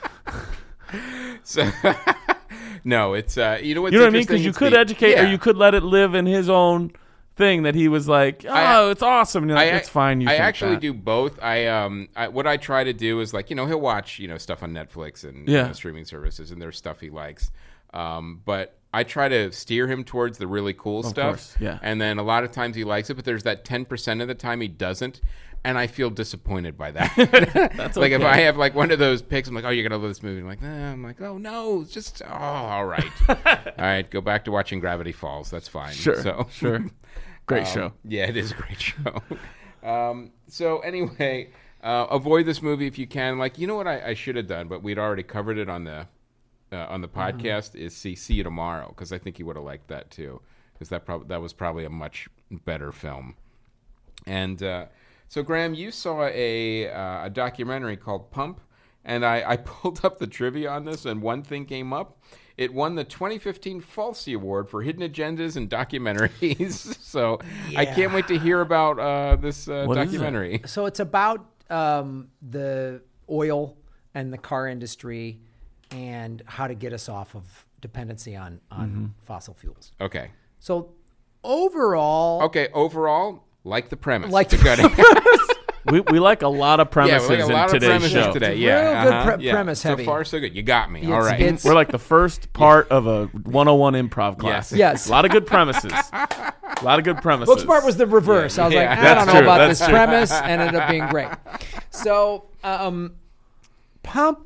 So, no, it's uh, you know what's you know what I mean? Because you could the, educate, yeah. or you could let it live in his own thing that he was like, oh, I, it's awesome. And you're like, I, it's fine. You I think actually that. do both. I um, I, what I try to do is like, you know, he'll watch you know stuff on Netflix and yeah. you know, streaming services, and there's stuff he likes. Um, but I try to steer him towards the really cool of stuff. Course, yeah. And then a lot of times he likes it, but there's that ten percent of the time he doesn't. And I feel disappointed by that. That's like okay. if I have like one of those picks, I'm like, oh, you're going to love this movie. I'm like, nah. I'm like, oh, no, it's just, oh, all right. all right, go back to watching Gravity Falls. That's fine. Sure, so, sure. Great um, show. Yeah, it is a great show. um, so anyway, uh, avoid this movie if you can. Like, you know what I, I should have done, but we'd already covered it on the uh, on the podcast, mm-hmm. is see See You Tomorrow, because I think he would have liked that too, because that, prob- that was probably a much better film. And... Uh, So, Graham, you saw a uh, a documentary called Pump, and I, I pulled up the trivia on this, and one thing came up. It won the twenty fifteen Falsey Award for Hidden Agendas in Documentaries. So yeah. I can't wait to hear about uh, this uh, documentary. It? So it's about um, the oil and the car industry and how to get us off of dependency on, on mm-hmm. fossil fuels. Okay. So overall... Okay, overall... Like the premise. Like the premise. we we like a lot of premises yeah, we like a lot in of today's premises show. Today. It's yeah, real uh-huh. good pre- yeah. premise heavy. So far, so good. You got me. It's, All right. it's, We're like the first part yeah. of a one oh one improv class. Yes. yes. A lot of good premises. A lot of good premises. Booksmart was the reverse. Yeah. I was Yeah. like, I That's don't know true. about That's this true. premise, and ended up being great. So, um, Pump,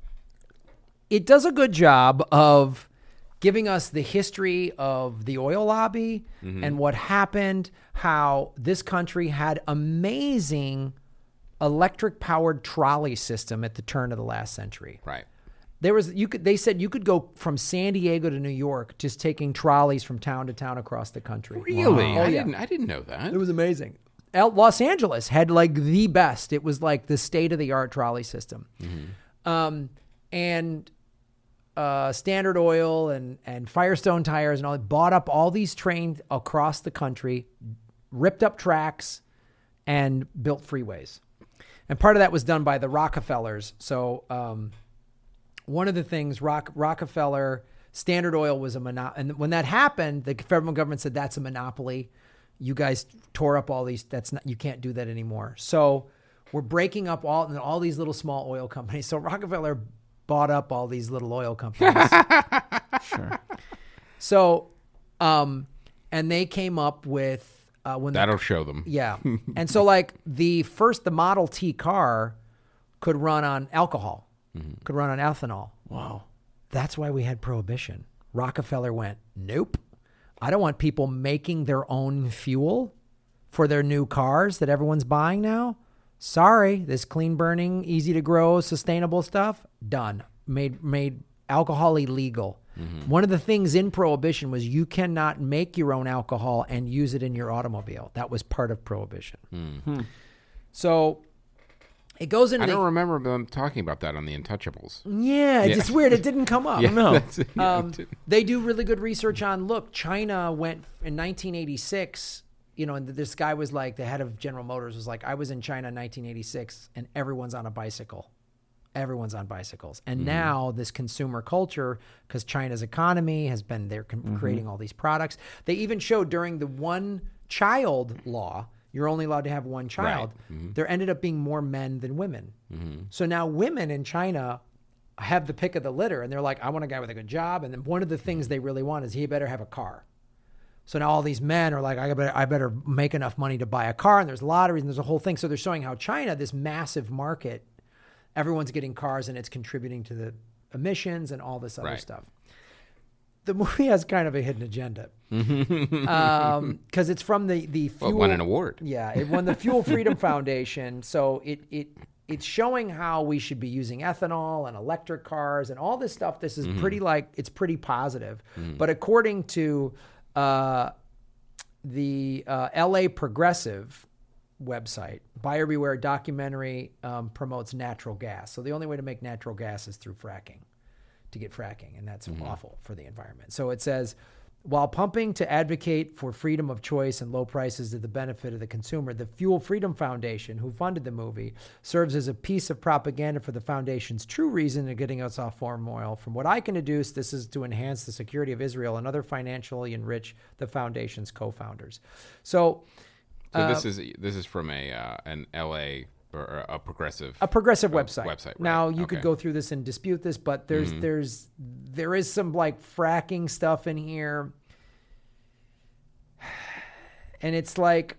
it does a good job of giving us the history of the oil lobby mm-hmm. and what happened, how this country had amazing electric-powered trolley system at the turn of the last century. Right. There was you could they said you could go from San Diego to New York just taking trolleys from town to town across the country. Really? Wow. I Oh, yeah. didn't I didn't know that. It was amazing. El- Los Angeles had like the best. It was like the state-of-the-art trolley system. Mm-hmm. Um, and uh, Standard Oil and, and Firestone Tires and all that bought up all these trains across the country, ripped up tracks, and built freeways. And part of that was done by the Rockefellers. So um, one of the things, Rock, Rockefeller, Standard Oil was a monopoly. And when that happened, the federal government said, that's a monopoly. You guys tore up all these. That's not. You can't do that anymore. So we're breaking up all all these little small oil companies. So Rockefeller bought up all these little oil companies. Sure. So, um, and they came up with uh, when That'll the, show them. Yeah, and so like the first the Model T car could run on alcohol, mm-hmm. could run on ethanol. Wow. That's why we had prohibition. Rockefeller went, nope. I don't want people making their own fuel for their new cars that everyone's buying now. Sorry, this clean burning, easy to grow, sustainable stuff, done. Made made alcohol illegal. Mm-hmm. One of the things in Prohibition was you cannot make your own alcohol and use it in your automobile. That was part of Prohibition. Mm-hmm. So It goes into I don't the, remember them talking about that on the Untouchables. yeah, it's Yeah. just weird. It didn't come up. Yeah, No. that's it. Yeah, Um, it didn't. they do really good research on, look, China went in nineteen eighty-six, you know, and this guy was like, the head of General Motors was like, I was in China in nineteen eighty-six and everyone's on a bicycle. Everyone's on bicycles. And Mm-hmm. now this consumer culture, because China's economy has been there com- Mm-hmm. creating all these products. They even showed during the one child law, you're only allowed to have one child. Mm-hmm. There ended up being more men than women. So now women in China have the pick of the litter and they're like, I want a guy with a good job. And then one of the things they really want is he better have a car. So now all these men are like, I better, I better make enough money to buy a car. And there's lotteries and there's a whole thing. So they're showing how China, this massive market, everyone's getting cars and it's contributing to the emissions and all this other Right. stuff. The movie has kind of a hidden agenda um, because it's from the the Well, fuel. it won an award. Yeah, it won the Fuel Freedom Foundation. So it it it's showing how we should be using ethanol and electric cars and all this stuff. This is pretty like it's pretty positive. But according to uh, the uh, L A Progressive website, Buyer Beware documentary um, promotes natural gas. So the only way to make natural gas is through fracking, to get fracking, and that's awful for the environment. So it says, while pumping to advocate for freedom of choice and low prices to the benefit of the consumer, the Fuel Freedom Foundation, who funded the movie, serves as a piece of propaganda for the foundation's true reason in getting us off foreign oil. From what I can deduce, this is to enhance the security of Israel and other financially enrich the foundation's co-founders. So, So uh, this is this is from a uh, an L A or a progressive a progressive uh, website. Website. Right. Now you Okay. could go through this and dispute this, but there's Mm-hmm. there's there is some like fracking stuff in here, and it's like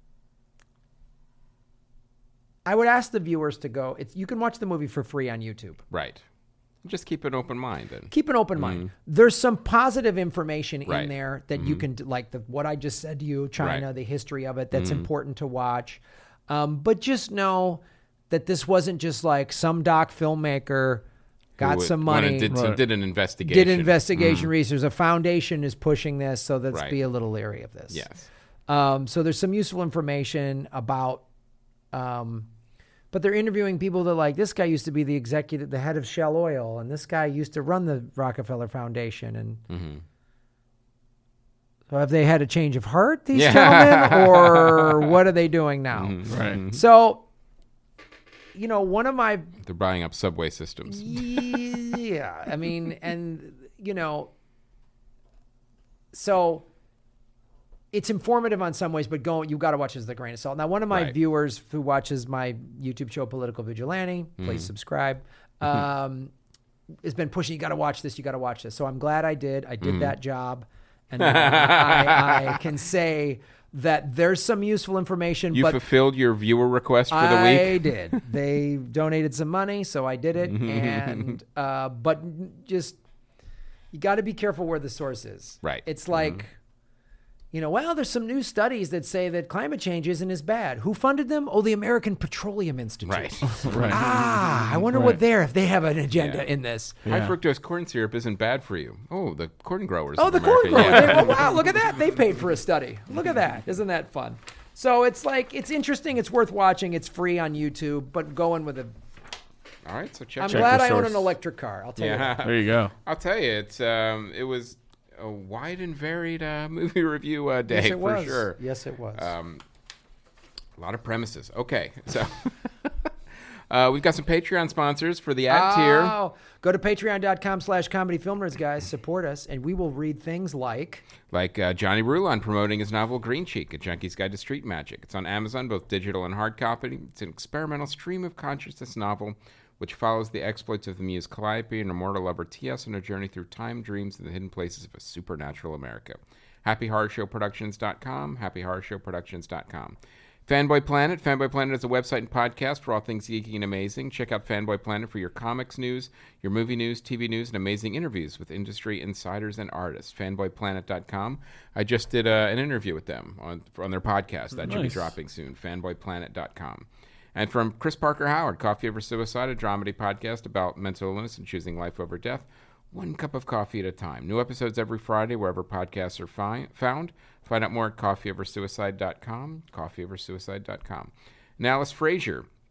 I would ask the viewers to go. It's you can watch the movie for free on YouTube. Right. Just keep an open mind then. Keep an open mind. There's some positive information in Mm-hmm. Right. there that you can like the what I just said to you, China, Right. Mm-hmm. the history of it. That's important to watch. Um, but just know that this wasn't just like some doc filmmaker got Who some went money, and did, some, Right. did an investigation. did investigation research. A foundation is pushing this, so let's Right. be a little leery of this. Yes. Um, so there's some useful information about, um, but they're interviewing people that like this guy used to be the executive, the head of Shell Oil, and this guy used to run the Rockefeller Foundation. And Mm-hmm. so have they had a change of heart, these Yeah. gentlemen, or what are they doing now? Right. So, you know, one of my They're buying up subway systems. yeah, I mean, and you know, so it's informative on some ways, but go you got to watch this with a grain of salt. Now, one of my Right. viewers who watches my YouTube show, Political Vigilante, please subscribe, um, has been pushing. You got to watch this. You got to watch this. So I'm glad I did. I did that job, and now I, I can say that there's some useful information. You but fulfilled your viewer request for the I week. did. They donated some money, so I did it. And uh, but just you got to be careful where the source is. Right. It's like, you know, well, there's some new studies that say that climate change isn't as bad. Who funded them? Oh, the American Petroleum Institute. Right. Right. Ah, I wonder Right. what they're if they have an agenda Yeah. in this. High Yeah. fructose corn syrup isn't bad for you. Oh, the corn growers. Oh, of the corn America. growers. Yeah. They- oh, wow, look at that. They paid for a study. Look at that. Isn't that fun? So it's like, it's interesting. It's worth watching. It's free on YouTube, but going with a All right, so check. I'm check glad the I own source. an electric car. I'll tell you that. Yeah. There you go. I'll tell you, it's um, it was a wide and varied uh, movie review uh, day Yes, it for was. sure. Yes, it was. Um, a lot of premises. Okay, so uh, we've got some Patreon sponsors for the ad tier. Oh, go to patreon.com slash comedy film nerds, guys. Support us, and we will read things like Like uh, Johnny Rulon promoting his novel Green Cheek, A Junkie's Guide to Street Magic. It's on Amazon, both digital and hard copy. It's an experimental stream of consciousness novel which follows the exploits of the muse Calliope and her mortal lover T S on a journey through time, dreams, and the hidden places of a supernatural America. happy horror show productions dot com, happy horror show productions dot com. Fanboy Planet. Fanboy Planet is a website and podcast for all things geeky and amazing. Check out Fanboy Planet for your comics news, your movie news, T V news, and amazing interviews with industry insiders and artists. fanboy planet dot com. I just did uh, an interview with them on, on their podcast. That should be Nice. dropping soon. fanboy planet dot com. And from Chris Parker Howard, Coffee Over Suicide, a dramedy podcast about mental illness and choosing life over death. One cup of coffee at a time. New episodes every Friday wherever podcasts are fi- found. Find out more at coffee over suicide dot com, coffee over suicide dot com. And Alice Frazier,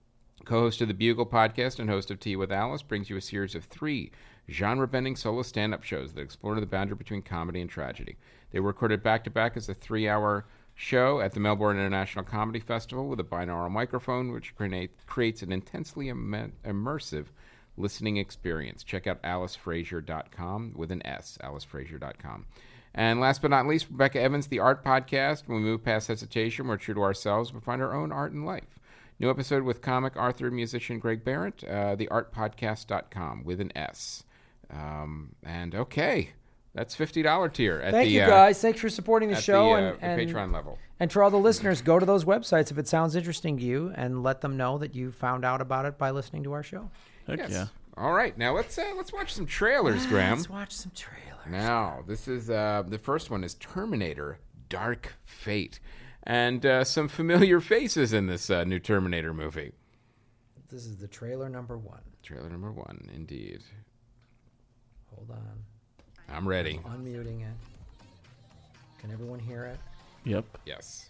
co-host of the Bugle podcast and host of Tea with Alice, brings you a series of three genre-bending solo stand-up shows that explore the boundary between comedy and tragedy. They were recorded back-to-back as a three-hour show at the Melbourne International Comedy Festival with a binaural microphone, which creates an intensely im- immersive listening experience. Check out alice frazier dot com with an S, alice frazier dot com. And last but not least, Rebecca Evans, the Art Podcast. When we move past hesitation, we're true to ourselves, but find our own art in life. New episode with comic, author, and musician Greg Barrett, uh, the art podcast dot com with an S. Um, and okay, that's fifty dollars tier. At Thank the, you, uh, guys. Thanks for supporting the at show. the, uh, and, the and, Patreon level. And for all the listeners, go to those websites if it sounds interesting to you and let them know that you found out about it by listening to our show. Heck Yes. yeah. All right, now let's uh, let's watch some trailers, Graham. Let's watch some trailers. Now, this is uh, the first one is Terminator: Dark Fate, and uh, some familiar faces in this uh, new Terminator movie. This is the trailer number one. Trailer number one, indeed. Hold on. I'm ready. I'm unmuting it. Can everyone hear it? Yep. Yes.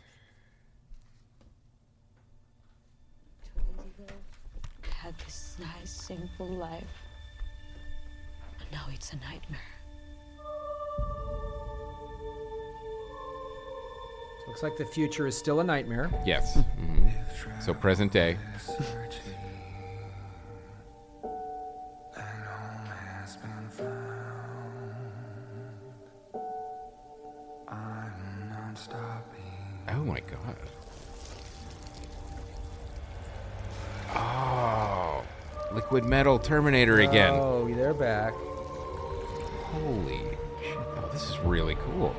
Had this nice, simple life. And now it's a nightmare. Looks like the future is still a nightmare. Yes. hmm So present day. Oh my god. Oh, Liquid Metal Terminator again. Oh, they're back. Holy shit. Oh, this is really cool.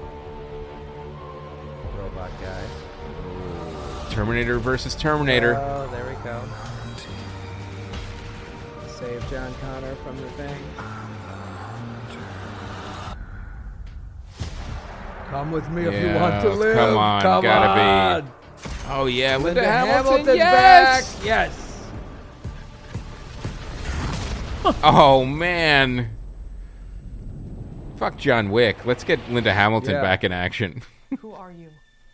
Robot guy. Terminator versus Terminator. Oh, there we go. Save John Connor from the thing. Come with me if you want to Yes, live. come on, Come gotta be. on. Oh yeah, Linda, Linda Hamilton. Hamilton's Yes. back. Yes. Oh man. Fuck John Wick. Let's get Linda Hamilton Yeah. back in action. Who are you?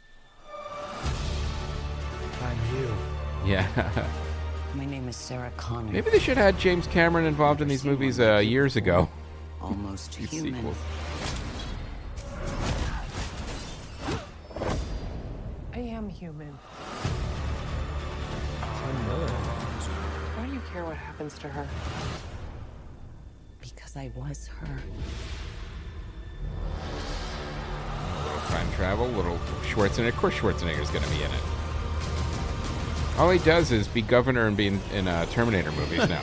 I'm you. Yeah. My name is Sarah Connor. Maybe they should have had James Cameron involved in these movies uh, years ago. Almost These human. sequels. I am human. Why do you care what happens to her? Because I was her. Little time travel, little Schwarzenegger. Of course Schwarzenegger's going to be in it. All he does is be governor and be in, in uh, Terminator movies now.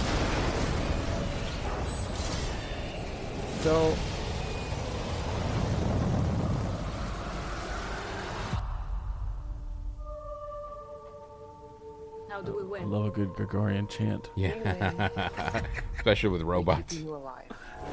So, How do we I win? love a good Gregorian chant. Yeah. Especially with robots. You alive.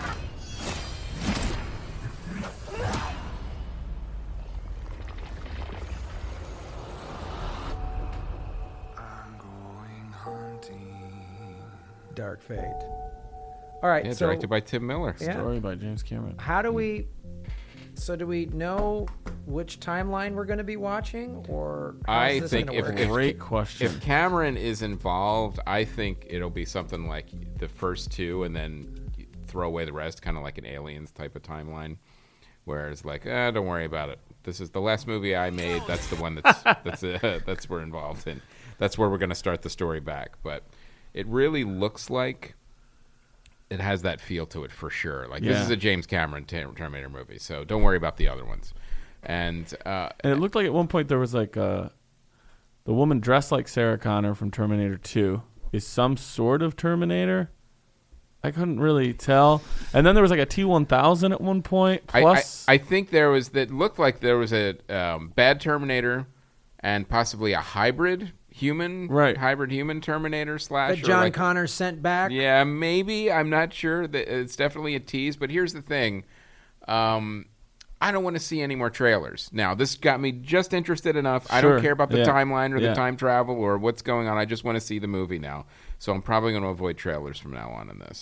Dark Fate. All right. Yeah, so, directed by Tim Miller. Yeah. Story by James Cameron. how do we? So, do we know which timeline we're going to be watching, or how's I this think gonna if, work? if Great question. If Cameron is involved, I think it'll be something like the first two, and then throw away the rest, kind of like an Aliens type of timeline, where it's like, ah, don't worry about it. This is the last movie I made. That's the one that's that's uh, that's we're involved in. That's where we're going to start the story back. But it really looks like it has that feel to it for sure. Like this Yeah. is a James Cameron ter- Terminator movie, so don't worry about the other ones. And uh, And it looked like at one point there was like uh, the woman dressed like Sarah Connor from Terminator two is some sort of Terminator. I couldn't really tell. And then there was like a T one thousand at one point. I, Plus, I, I think there was that looked like there was a um, bad Terminator and possibly a hybrid human, Right. Hybrid human Terminator slash. that or John like- Connor sent back? Yeah, maybe. I'm not sure. That it's definitely a tease. But here's the thing. Um, I don't want to see any more trailers. Now, this got me just interested enough. I Sure. don't care about the Yeah. timeline or Yeah. the time travel or what's going on. I just want to see the movie now. So I'm probably going to avoid trailers from now on in this.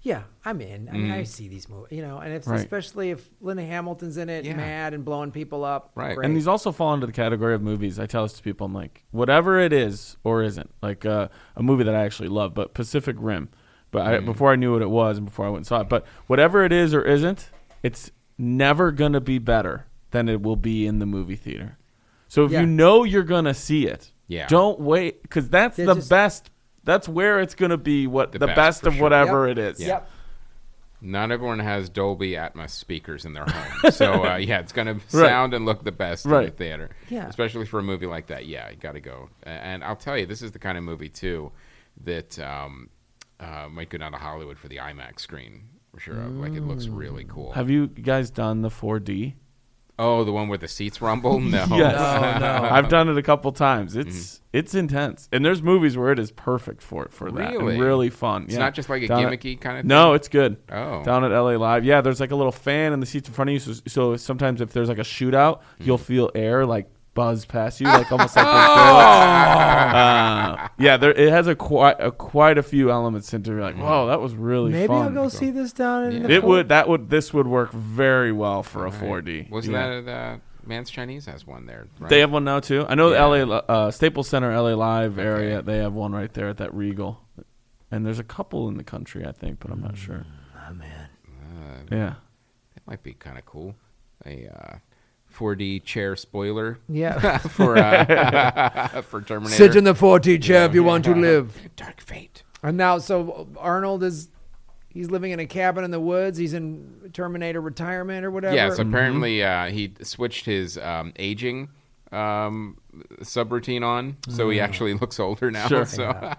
Yeah, I'm in. I mean, I see these movies, you know, and if, Right. especially if Linda Hamilton's in it, Yeah. mad and blowing people up. Right. great. And these also fall into the category of movies. I tell this to people, I'm like, whatever it is or isn't, like uh, a movie that I actually love, but Pacific Rim. But I, before I knew what it was and before I went and saw it, but whatever it is or isn't, it's never gonna be better than it will be in the movie theater. So if Yeah. you know you're gonna see it, Yeah. don't wait, because that's They're the just- best. That's where it's gonna be what The the, best, best, for of sure. whatever Yep. it is. Yep. Not everyone has Dolby Atmos speakers in their home. So, uh, yeah, it's going to sound and look the best in Right. the theater. Yeah. Especially for a movie like that. Yeah, you got to go. A- And I'll tell you, this is the kind of movie, too, that um, uh, might go down to Hollywood for the IMAX screen. For sure. Like, it looks really cool. Have you guys done the four D? Oh, the one where the seats rumble? No. Yes. No, no. I've done it a couple times. It's it's intense, and there's movies where it is perfect for for that. Really? And really fun. It's yeah. not just like a Down at- gimmicky kind of thing? No, it's good. Oh. Down at L A Live, yeah. There's like a little fan in the seats in front of you, so, so sometimes if there's like a shootout, Hmm. you'll feel air like buzz past you, like almost like there's bullets. Uh, yeah, there it has a quite a quite a few elements into it. Like, whoa, that was really Maybe fun. I'll go see this down in Yeah. the It four- would that would this would work very well for a Right. four D. Wasn't Yeah. that uh, Man's Chinese has one there? Right? They have one now too. I know the Yeah. L A uh, Staples Center, L A Live area. They have one right there at that Regal, and there's a couple in the country, I think, but I'm not sure. Oh, man. Yeah, That might be kind of cool. A uh, four D chair spoiler Yeah. for uh, for Terminator. Sit in the four D chair if you want to live. Dark Fate. And now, so Arnold is, he's living in a cabin in the woods. He's in Terminator retirement or whatever. Yes, apparently uh, he switched his um, aging um, subroutine on, so he actually looks older now. Sure. So.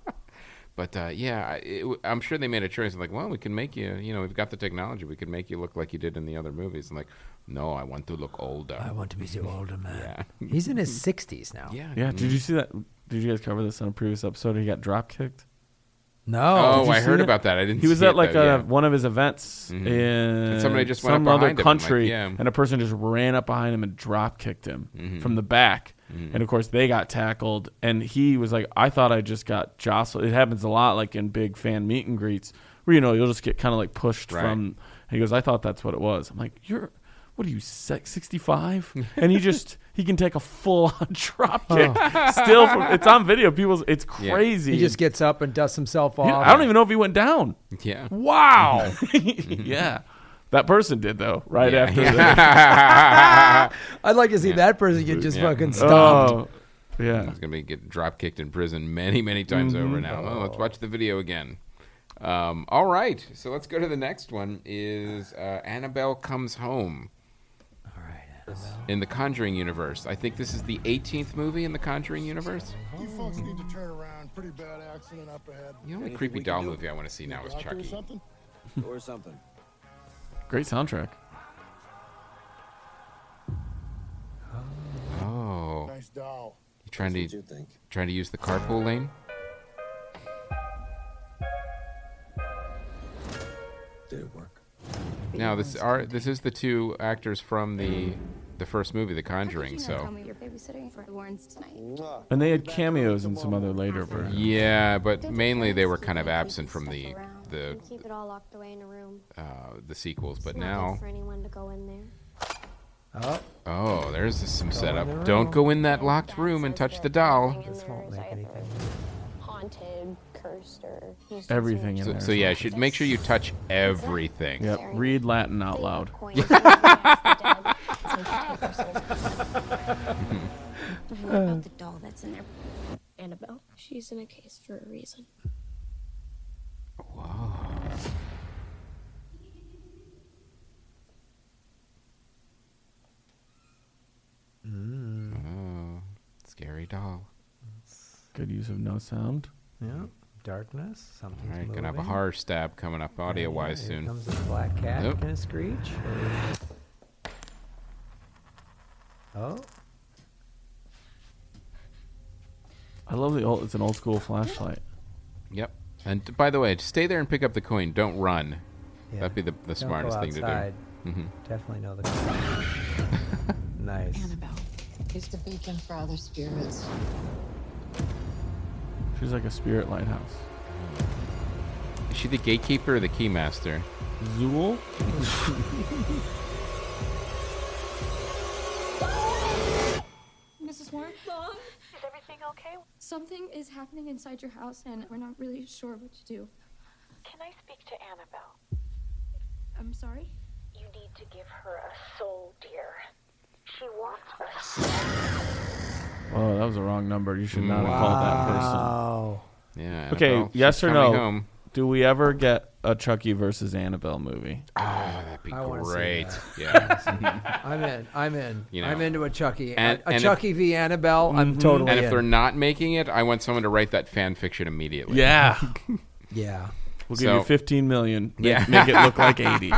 But uh, yeah, it, I'm sure they made a choice. Like, well, we can make you, you know, we've got the technology. We can make you look like you did in the other movies. I'm like, no, I want to look older. I want to be so older, man. Yeah. He's in his sixties now. Yeah. yeah. Did you see that? Did you guys cover this on a previous episode? He got drop kicked. No. Oh, Did you I see heard that? about that. I didn't. He was see at it, like though, a, yeah. one of his events Mhm. in And somebody just went up some behind other him, like, country, yeah. and a person just ran up behind him and drop kicked him Mm-hmm. from the back. And of course, they got tackled, and he was like, "I thought I just got jostled." It happens a lot, like in big fan meet and greets, where you know you'll just get kind of like pushed Right. from. And he goes, "I thought that's what it was." I'm like, "You're." What are you, sixty-five? And he just, he can take a full-on drop kick. Still, from, it's on video. People's, it's Yeah. crazy. He just gets up and dusts himself off. Yeah, I don't even know if he went down. Yeah. Wow. Yeah. That person did, though, right Yeah. after that. I'd like to see that person get just Yeah. fucking stomped. Oh, yeah. He's gonna be get drop kicked in prison many, many times over now. Oh, let's watch the video again. Um, all right, so let's go to the next one. Is uh, Annabelle Comes Home? All right. In the Conjuring universe. I think this is the eighteenth movie in the Conjuring universe. You folks need to turn around. Pretty bad accident up ahead. The only creepy doll movie I want to see now is Doctor or Chucky. something? Or something. Great soundtrack. Oh, Nice doll. you trying What to you think? trying to use the carpool lane? Did it work? Now this are this is the two actors from the the first movie, The Conjuring. So You're babysitting for the Warrens tonight. Mwah. And they had cameos in some other later versions. yeah, but mainly they were kind of absent from the the Keep it all locked away in a room. uh, the sequels. But It's not now, good for anyone to go in there. Oh, oh, there's some in the setup. room. Don't go in that locked room and touch the doll. This won't make anything. Haunted, cursed, or Everything in So, there. so yeah, should make sure you touch everything. Yep. Read Latin out loud. What about the doll that's in there? Annabelle. She's in a case for a reason. Whoa. Oh, scary doll. Good use of no sound. Yeah. Darkness. Something's All right, moving. gonna have a horror stab coming up audio-wise Here soon. comes the black cat. Nope. Gonna screech. Oh. I love the old. It's an old school flashlight. Yep. And t- by the way, stay there and pick up the coin. Don't run. Yeah. That'd be the, the Don't smartest go thing to outside. do. hmm Definitely know the. Nice. Annabelle is the beacon for other spirits. She's like a spirit lighthouse. Is she the gatekeeper or the keymaster? Zool? Missus Warren? Mom? Is everything okay? Something is happening inside your house, and we're not really sure what to do. Can I speak to Annabelle? I'm sorry? You need to give her a soul, dear. She wants a soul. Oh, that was the wrong number. You should not have called that person. Wow. Yeah. Okay, Annabelle, yes she's or coming no? home. Do we ever get a Chucky versus Annabelle movie? Oh, that'd be I wanna see great. that. Yeah. I'm in. I'm in. You know. I'm into a Chucky. And- a a and if- Chucky v. Annabelle. I'm totally And if in. they're not making it, I want someone to write that fan fiction immediately. Yeah. Yeah. We'll give So- you fifteen million. Make, Yeah. make it look like eighty.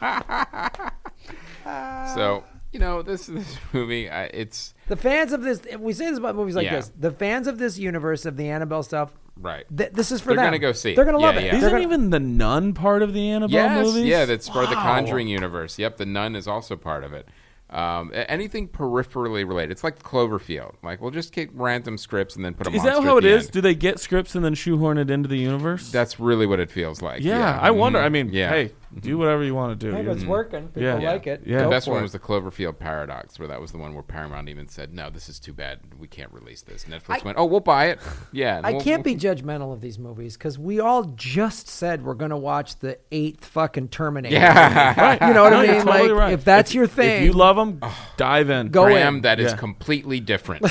So, you know, this this movie, uh, it's The fans of this, we say this about movies like Yeah. this. The fans of this universe of the Annabelle stuff, right. th- this is for They're them. gonna go see it. They're gonna Yeah, love it. yeah. They're Isn't gonna- even the Nun part of the Annabelle Yes, movies? yeah, that's part of the Wow. Conjuring universe. Yep, the Nun is also part of it. Um, a- anything peripherally related. It's like Cloverfield. Like, we'll just get random scripts and then put a Is monster that how at it the is? end. Do they get scripts and then shoehorn it into the universe? That's really what it feels like. yeah, Yeah, I wonder. Mhm. I mean, Yeah. hey, do whatever you want to do. Hey, but it's working. People Yeah. like it. Yeah. The Go best for one it. was the Cloverfield Paradox, where that was the one where Paramount even said, "No, this is too bad. We can't release this." Netflix I- went, "Oh, we'll buy it." Yeah, I we'll- can't be judgmental of these movies because we all just said we're going to watch the eighth fucking Terminator. Yeah. Right. You know what No, I you're mean? totally Like, right. if that's your thing, If you love them, dive in. Go Graham, in. that is Yeah. completely different.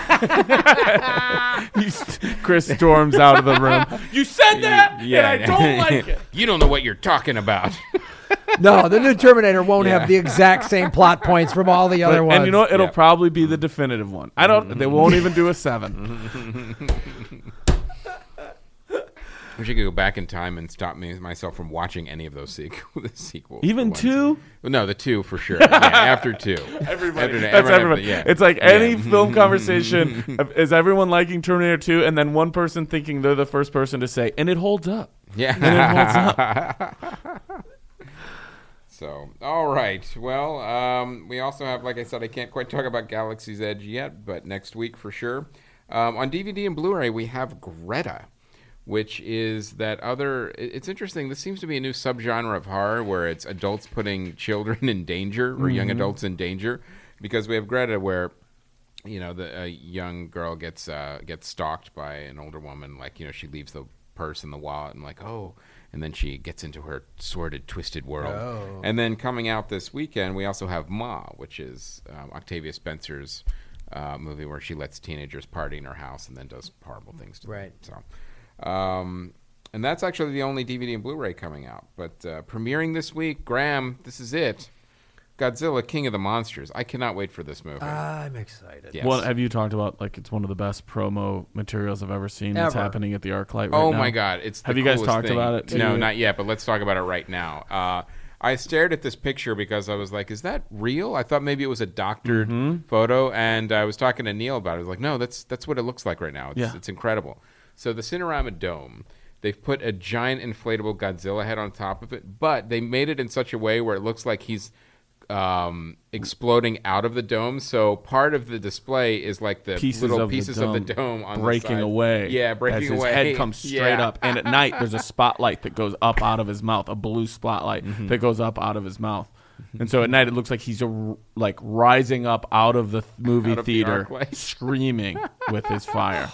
You st- Chris storms out of the room. You said that, Yeah. and I don't like it. You don't know what you're talking about. No, the new Terminator won't Yeah. have the exact same plot points from all the other But- ones. and you know what? It'll Yeah. probably be the definitive one. I don't. They won't even do a seven. I wish I could go back in time and stop me myself from watching any of those sequel, the sequels. Even the ones- two? No, the two for sure. Yeah, after two. Everybody. After- That's everyone- everybody. yeah. It's like Yeah. any film conversation. of- Is everyone liking Terminator two? And then one person thinking they're the first person to say, and it holds up. Yeah. And it holds up. So, all right. Well, um, we also have, like I said, I can't quite talk about Galaxy's Edge yet, but next week for sure. Um, on D V D and Blu-ray, we have Greta, which is that other. it- It's interesting. This seems to be a new subgenre of horror where it's adults putting children in danger or young adults in danger, because we have Greta, where you know the a young girl gets uh, gets stalked by an older woman. Like, you know, she leaves the purse and the wallet, and like, oh. And then she gets into her sordid, twisted world. Oh. And then coming out this weekend, we also have Ma, which is um, Octavia Spencer's uh, movie where she lets teenagers party in her house and then does horrible things to Right. them. So, um, and that's actually the only D V D and Blu-ray coming out. But uh, premiering this week, Graham, this is it. Godzilla, King of the Monsters. I cannot wait for this movie. I'm excited. Yes. Well, have you talked about, like, it's one of the best promo materials I've ever seen that's Ever. happening at the ArcLight right Oh now? my God! It's the Have you guys coolest talked thing. about it, too? No, not yet. But let's talk about it right now. Uh, I stared at this picture because I was like, "Is that real?" I thought maybe it was a doctored Mm-hmm. photo, and I was talking to Neil about it. I was like, "No, that's that's what it looks like right now. It's, Yeah. it's incredible." So the Cinerama Dome, they've put a giant inflatable Godzilla head on top of it, but they made it in such a way where it looks like he's um, exploding out of the dome. So part of the display is like the Pieces little of pieces the dome of the dome on breaking the side. away. Yeah, breaking as his away. head comes straight Yeah. up, and at night there's a spotlight that goes up out of his mouth, a blue spotlight Mm-hmm. that goes up out of his mouth. And so at night it looks like he's a, like rising up out of the th- movie Out of the theater, ArcLight. screaming with his fire.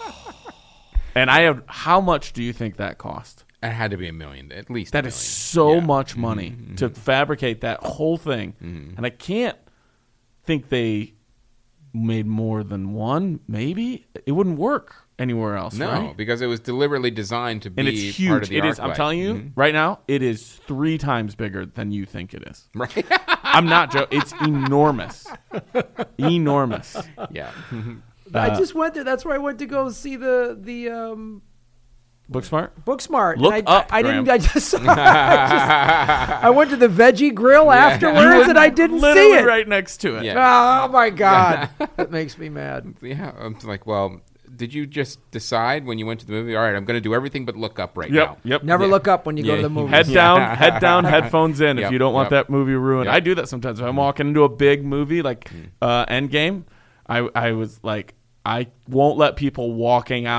And I have. How much do you think that cost? It had to be a million, at least. That a is million. so Yeah. Mm-hmm. much money to fabricate that whole thing, and I can't think they made more than one. Maybe it wouldn't work anywhere else. No, right? because it was deliberately designed to be And it's huge. part of the It is. I'm ArcLight. telling you Mhm. right now, it is three times bigger than you think it is. Right? I'm not joking. It's enormous, enormous. Yeah. I Uh, just went there. That's where I went to go see the the um, Booksmart. Booksmart. Look and I, up, I, I didn't. Graham. I just. I, just I went to the Veggie Grill afterwards, and I didn't see Literally it. right next to it. Yeah. Oh my God, that makes me mad. Yeah. I'm like, well, did you just decide when you went to the movie? All right, I'm going to do everything but look up right Yep. now. Yep. Never Yeah. look up when you go Yeah, to the you- movies. Head Yeah. down, head down, headphones in. Yep, If you don't want yep. that movie ruined, Yep. I do that sometimes. If I'm walking into a big movie like uh, Endgame, I I was like, I won't let people walking out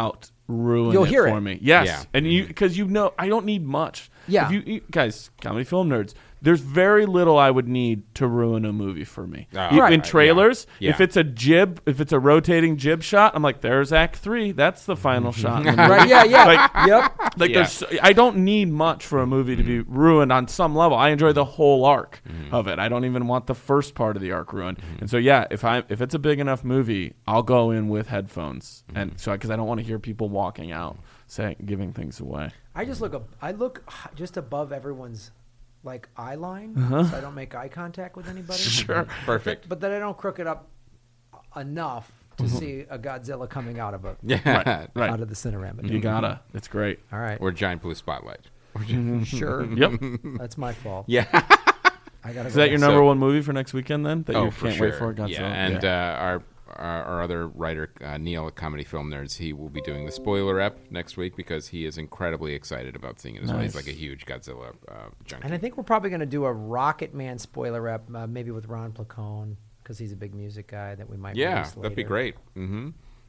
ruin You'll it hear for it. me. Yes, Yeah. and you because you know I don't need much. Yeah. if you, you guys, comedy film nerds. There's very little I would need to ruin a movie for me. Oh, In right. trailers, Yeah. if it's a jib, if it's a rotating jib shot, I'm like, there's Act Three. That's the final shot. in the movie. Right? Yeah, yeah. Like, yep. Like Yeah. there's, I don't need much for a movie to be ruined on some level. I enjoy the whole arc Mm-hmm. of it. I don't even want the first part of the arc ruined. And so yeah, if I if it's a big enough movie, I'll go in with headphones, Mm-hmm. and so because I don't want to hear people walking out saying giving things away. I just look up. I look h- just above everyone's like eye line, Uh-huh. so I don't make eye contact with anybody. Sure. Perfect. But then I don't crook it up enough to see a Godzilla coming out of a Yeah. Right, right. out of the Cinerama. You gotta. It's great. All right. Or giant blue spotlight. Sure. Yep. That's my fault. Yeah. I gotta Is go that your back. number So- one movie for next weekend then? That Oh, you for can't sure. wait for? Godzilla? Yeah, and Uh, our, our our other writer uh, Neil at Comedy Film Nerds, he will be doing the spoiler ep next week because he is incredibly excited about seeing it as well. He's Nice. like a huge Godzilla uh, junkie. And I think we're probably going to do a Rocket Man spoiler rep, uh, maybe with Ron Placone, because he's a big music guy that we might. yeah, release that'd be later. great. Mm-hmm.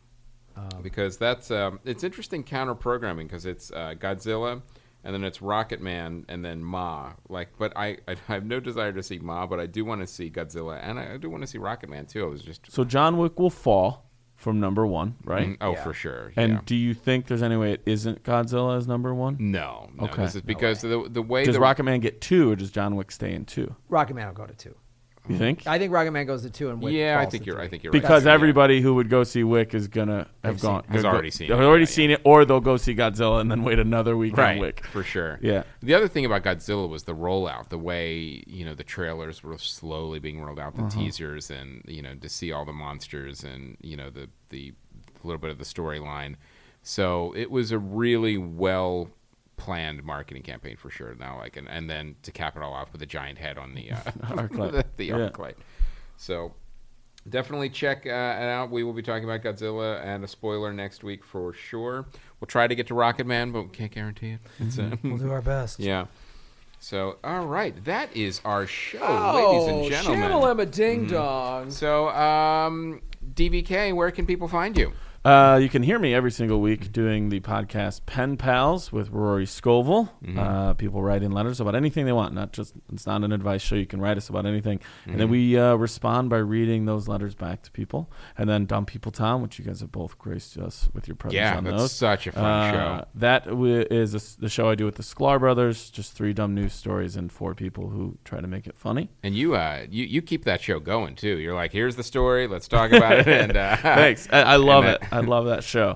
because that's um, it's interesting counter programming because it's uh, Godzilla. And then it's Rocket Man, and then Ma. Like, but I, I have no desire to see Ma, but I do want to see Godzilla, and I, I do want to see Rocket Man too. I was just So John Wick will fall from number one, right? Mm, oh, Yeah. for sure. And yeah. do you think there's any way it isn't Godzilla as number one? no, no, Okay. this is because the the way Does the, Rocket Man get two, or does John Wick stay in two? Rocket Man will go to two. You think? I think Rocket Man goes to two, and Wick yeah, I falls think to you're. three. I think you're right. Because Yeah. everybody who would go see Wick is gonna have They've gone seen- Has go- already seen They've it. already Yeah, seen yeah. it, or they'll go see Godzilla and then wait another week right on Wick. for sure. Yeah. The other thing about Godzilla was the rollout, the way you know the trailers were slowly being rolled out, the Uh-huh. teasers, and you know to see all the monsters and you know the the little bit of the storyline. So it was a really well planned marketing campaign for sure. Now, like, and, and then to cap it all off with a giant head on the uh, Arclight. the, the Yeah. Arclight. So definitely check uh, it out. We will be talking about Godzilla and a spoiler next week for sure. We'll try to get to Rocket Man, but we can't guarantee it. It's, uh, We'll do our best. yeah. So, all right, that is our show, Oh, ladies and gentlemen. Shamalama Ding Dong. So, um, D V K, where can people find you? Uh, you can hear me every single week doing the podcast Pen Pals with Rory Scovel. Mm-hmm. Uh, people write in letters about anything they want. Not just it's not an advice show. You can write us about anything, and Mm-hmm. then we uh, respond by reading those letters back to people. And then Dumb People Town, which you guys have both graced us with your presence Yeah, on that's those. such a fun Uh, show. That w- is a s the show I do with the Sklar brothers. Just three dumb news stories and four people who try to make it funny. And you, uh, you, you keep that show going too. You're like, here's the story. Let's talk about it. And uh, Thanks. I, I love and it. that- I love that show.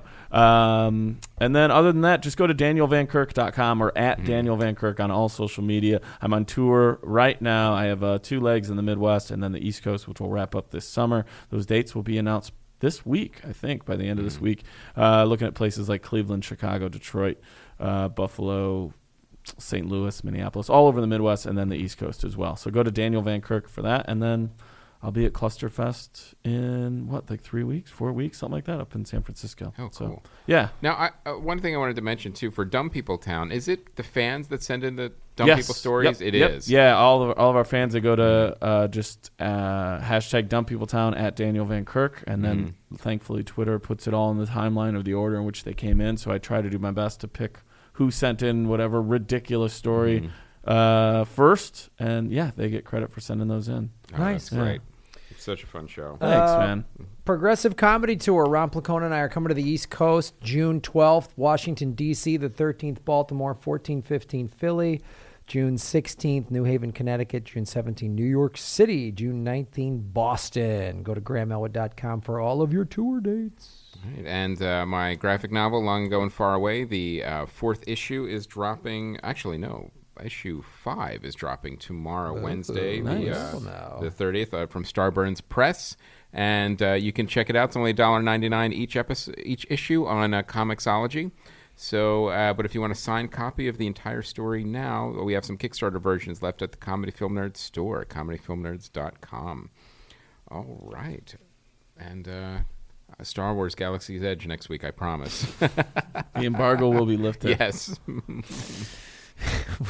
Um, and then other than that, just go to daniel van kirk dot com or at Daniel Van Kirk on all social media. I'm on tour right now. I have uh, two legs in the Midwest and then the East Coast, which will wrap up this summer. Those dates will be announced this week, I think, by the end of this week. Uh, looking at places like Cleveland, Chicago, Detroit, uh, Buffalo, Saint Louis, Minneapolis, all over the Midwest, and then the East Coast as well. So go to Daniel Van Kirk for that, and then I'll be at Clusterfest in, what, like three weeks, four weeks, something like that, up in San Francisco. Oh, So, cool. yeah. Now, I, uh, one thing I wanted to mention too for Dumb People Town, is it the fans that send in the Dumb Yes. People stories? Yep. It Yep. is. Yeah, all of all of our fans that go to uh, just uh, hashtag Dumb People Town at Daniel Van Kirk, and then Mm-hmm. thankfully Twitter puts it all in the timeline of the order in which they came in. So I try to do my best to pick who sent in whatever ridiculous story Mm-hmm. uh, first, and yeah, they get credit for sending those in. Oh, Nice. That's great. It's such a fun show. Thanks, Uh, man. Progressive Comedy Tour. Ron Placone and I are coming to the East Coast June twelfth, Washington, D C, the thirteenth, Baltimore, fourteen, fifteen, Philly, June sixteenth, New Haven, Connecticut, June seventeenth, New York City, June nineteenth, Boston. Go to graham elwood dot com for all of your tour dates. Right. And uh, my graphic novel, Long Ago and Far Away, the uh, fourth issue is dropping. Actually, no. Issue five is dropping tomorrow, Wednesday, the, nice. uh, Oh, no. the thirtieth, uh, from Starburns Press. And uh, you can check it out. It's only one dollar ninety-nine each episode, each issue on uh, Comixology. So, uh, but if you want a signed copy of the entire story now, we have some Kickstarter versions left at the Comedy Film Nerds store, comedy film nerds dot com. All right. And uh, Star Wars Galaxy's Edge next week, I promise. The embargo will be lifted. Yes.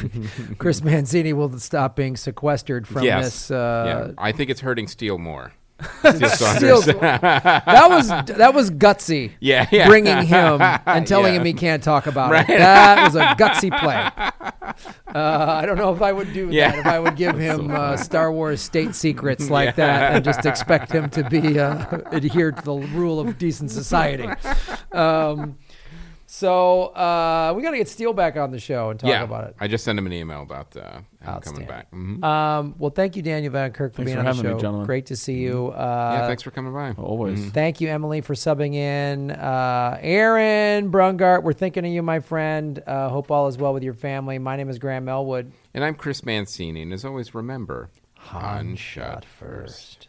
Chris Manzini will stop being sequestered from Yes. this. Uh, yeah. I think it's hurting Steel more. Steele Steele- Saunders. that was that was gutsy. Yeah, yeah. Bringing him and telling Yeah. him he can't talk about Right. it. That was a gutsy play. Uh, I don't know if I would do Yeah. that. If I would give him uh, Star Wars state secrets like that and just expect him to be uh, adhere to the rule of decent society. Um, so uh, we got to get Steele back on the show and talk Yeah, about it. I just sent him an email about uh, him coming back. Mhm. Um, well, thank you, Daniel Van Kirk, for Thanks being for on the having me, show. gentlemen. Great to see you. Uh, yeah, thanks for coming by. Always. Mhm. Thank you, Emily, for subbing in. Uh, Aaron Brungart, we're thinking of you, my friend. Uh, hope all is well with your family. My name is Graham Elwood. And I'm Chris Mancini, and as always, remember, Han Han shot shot first.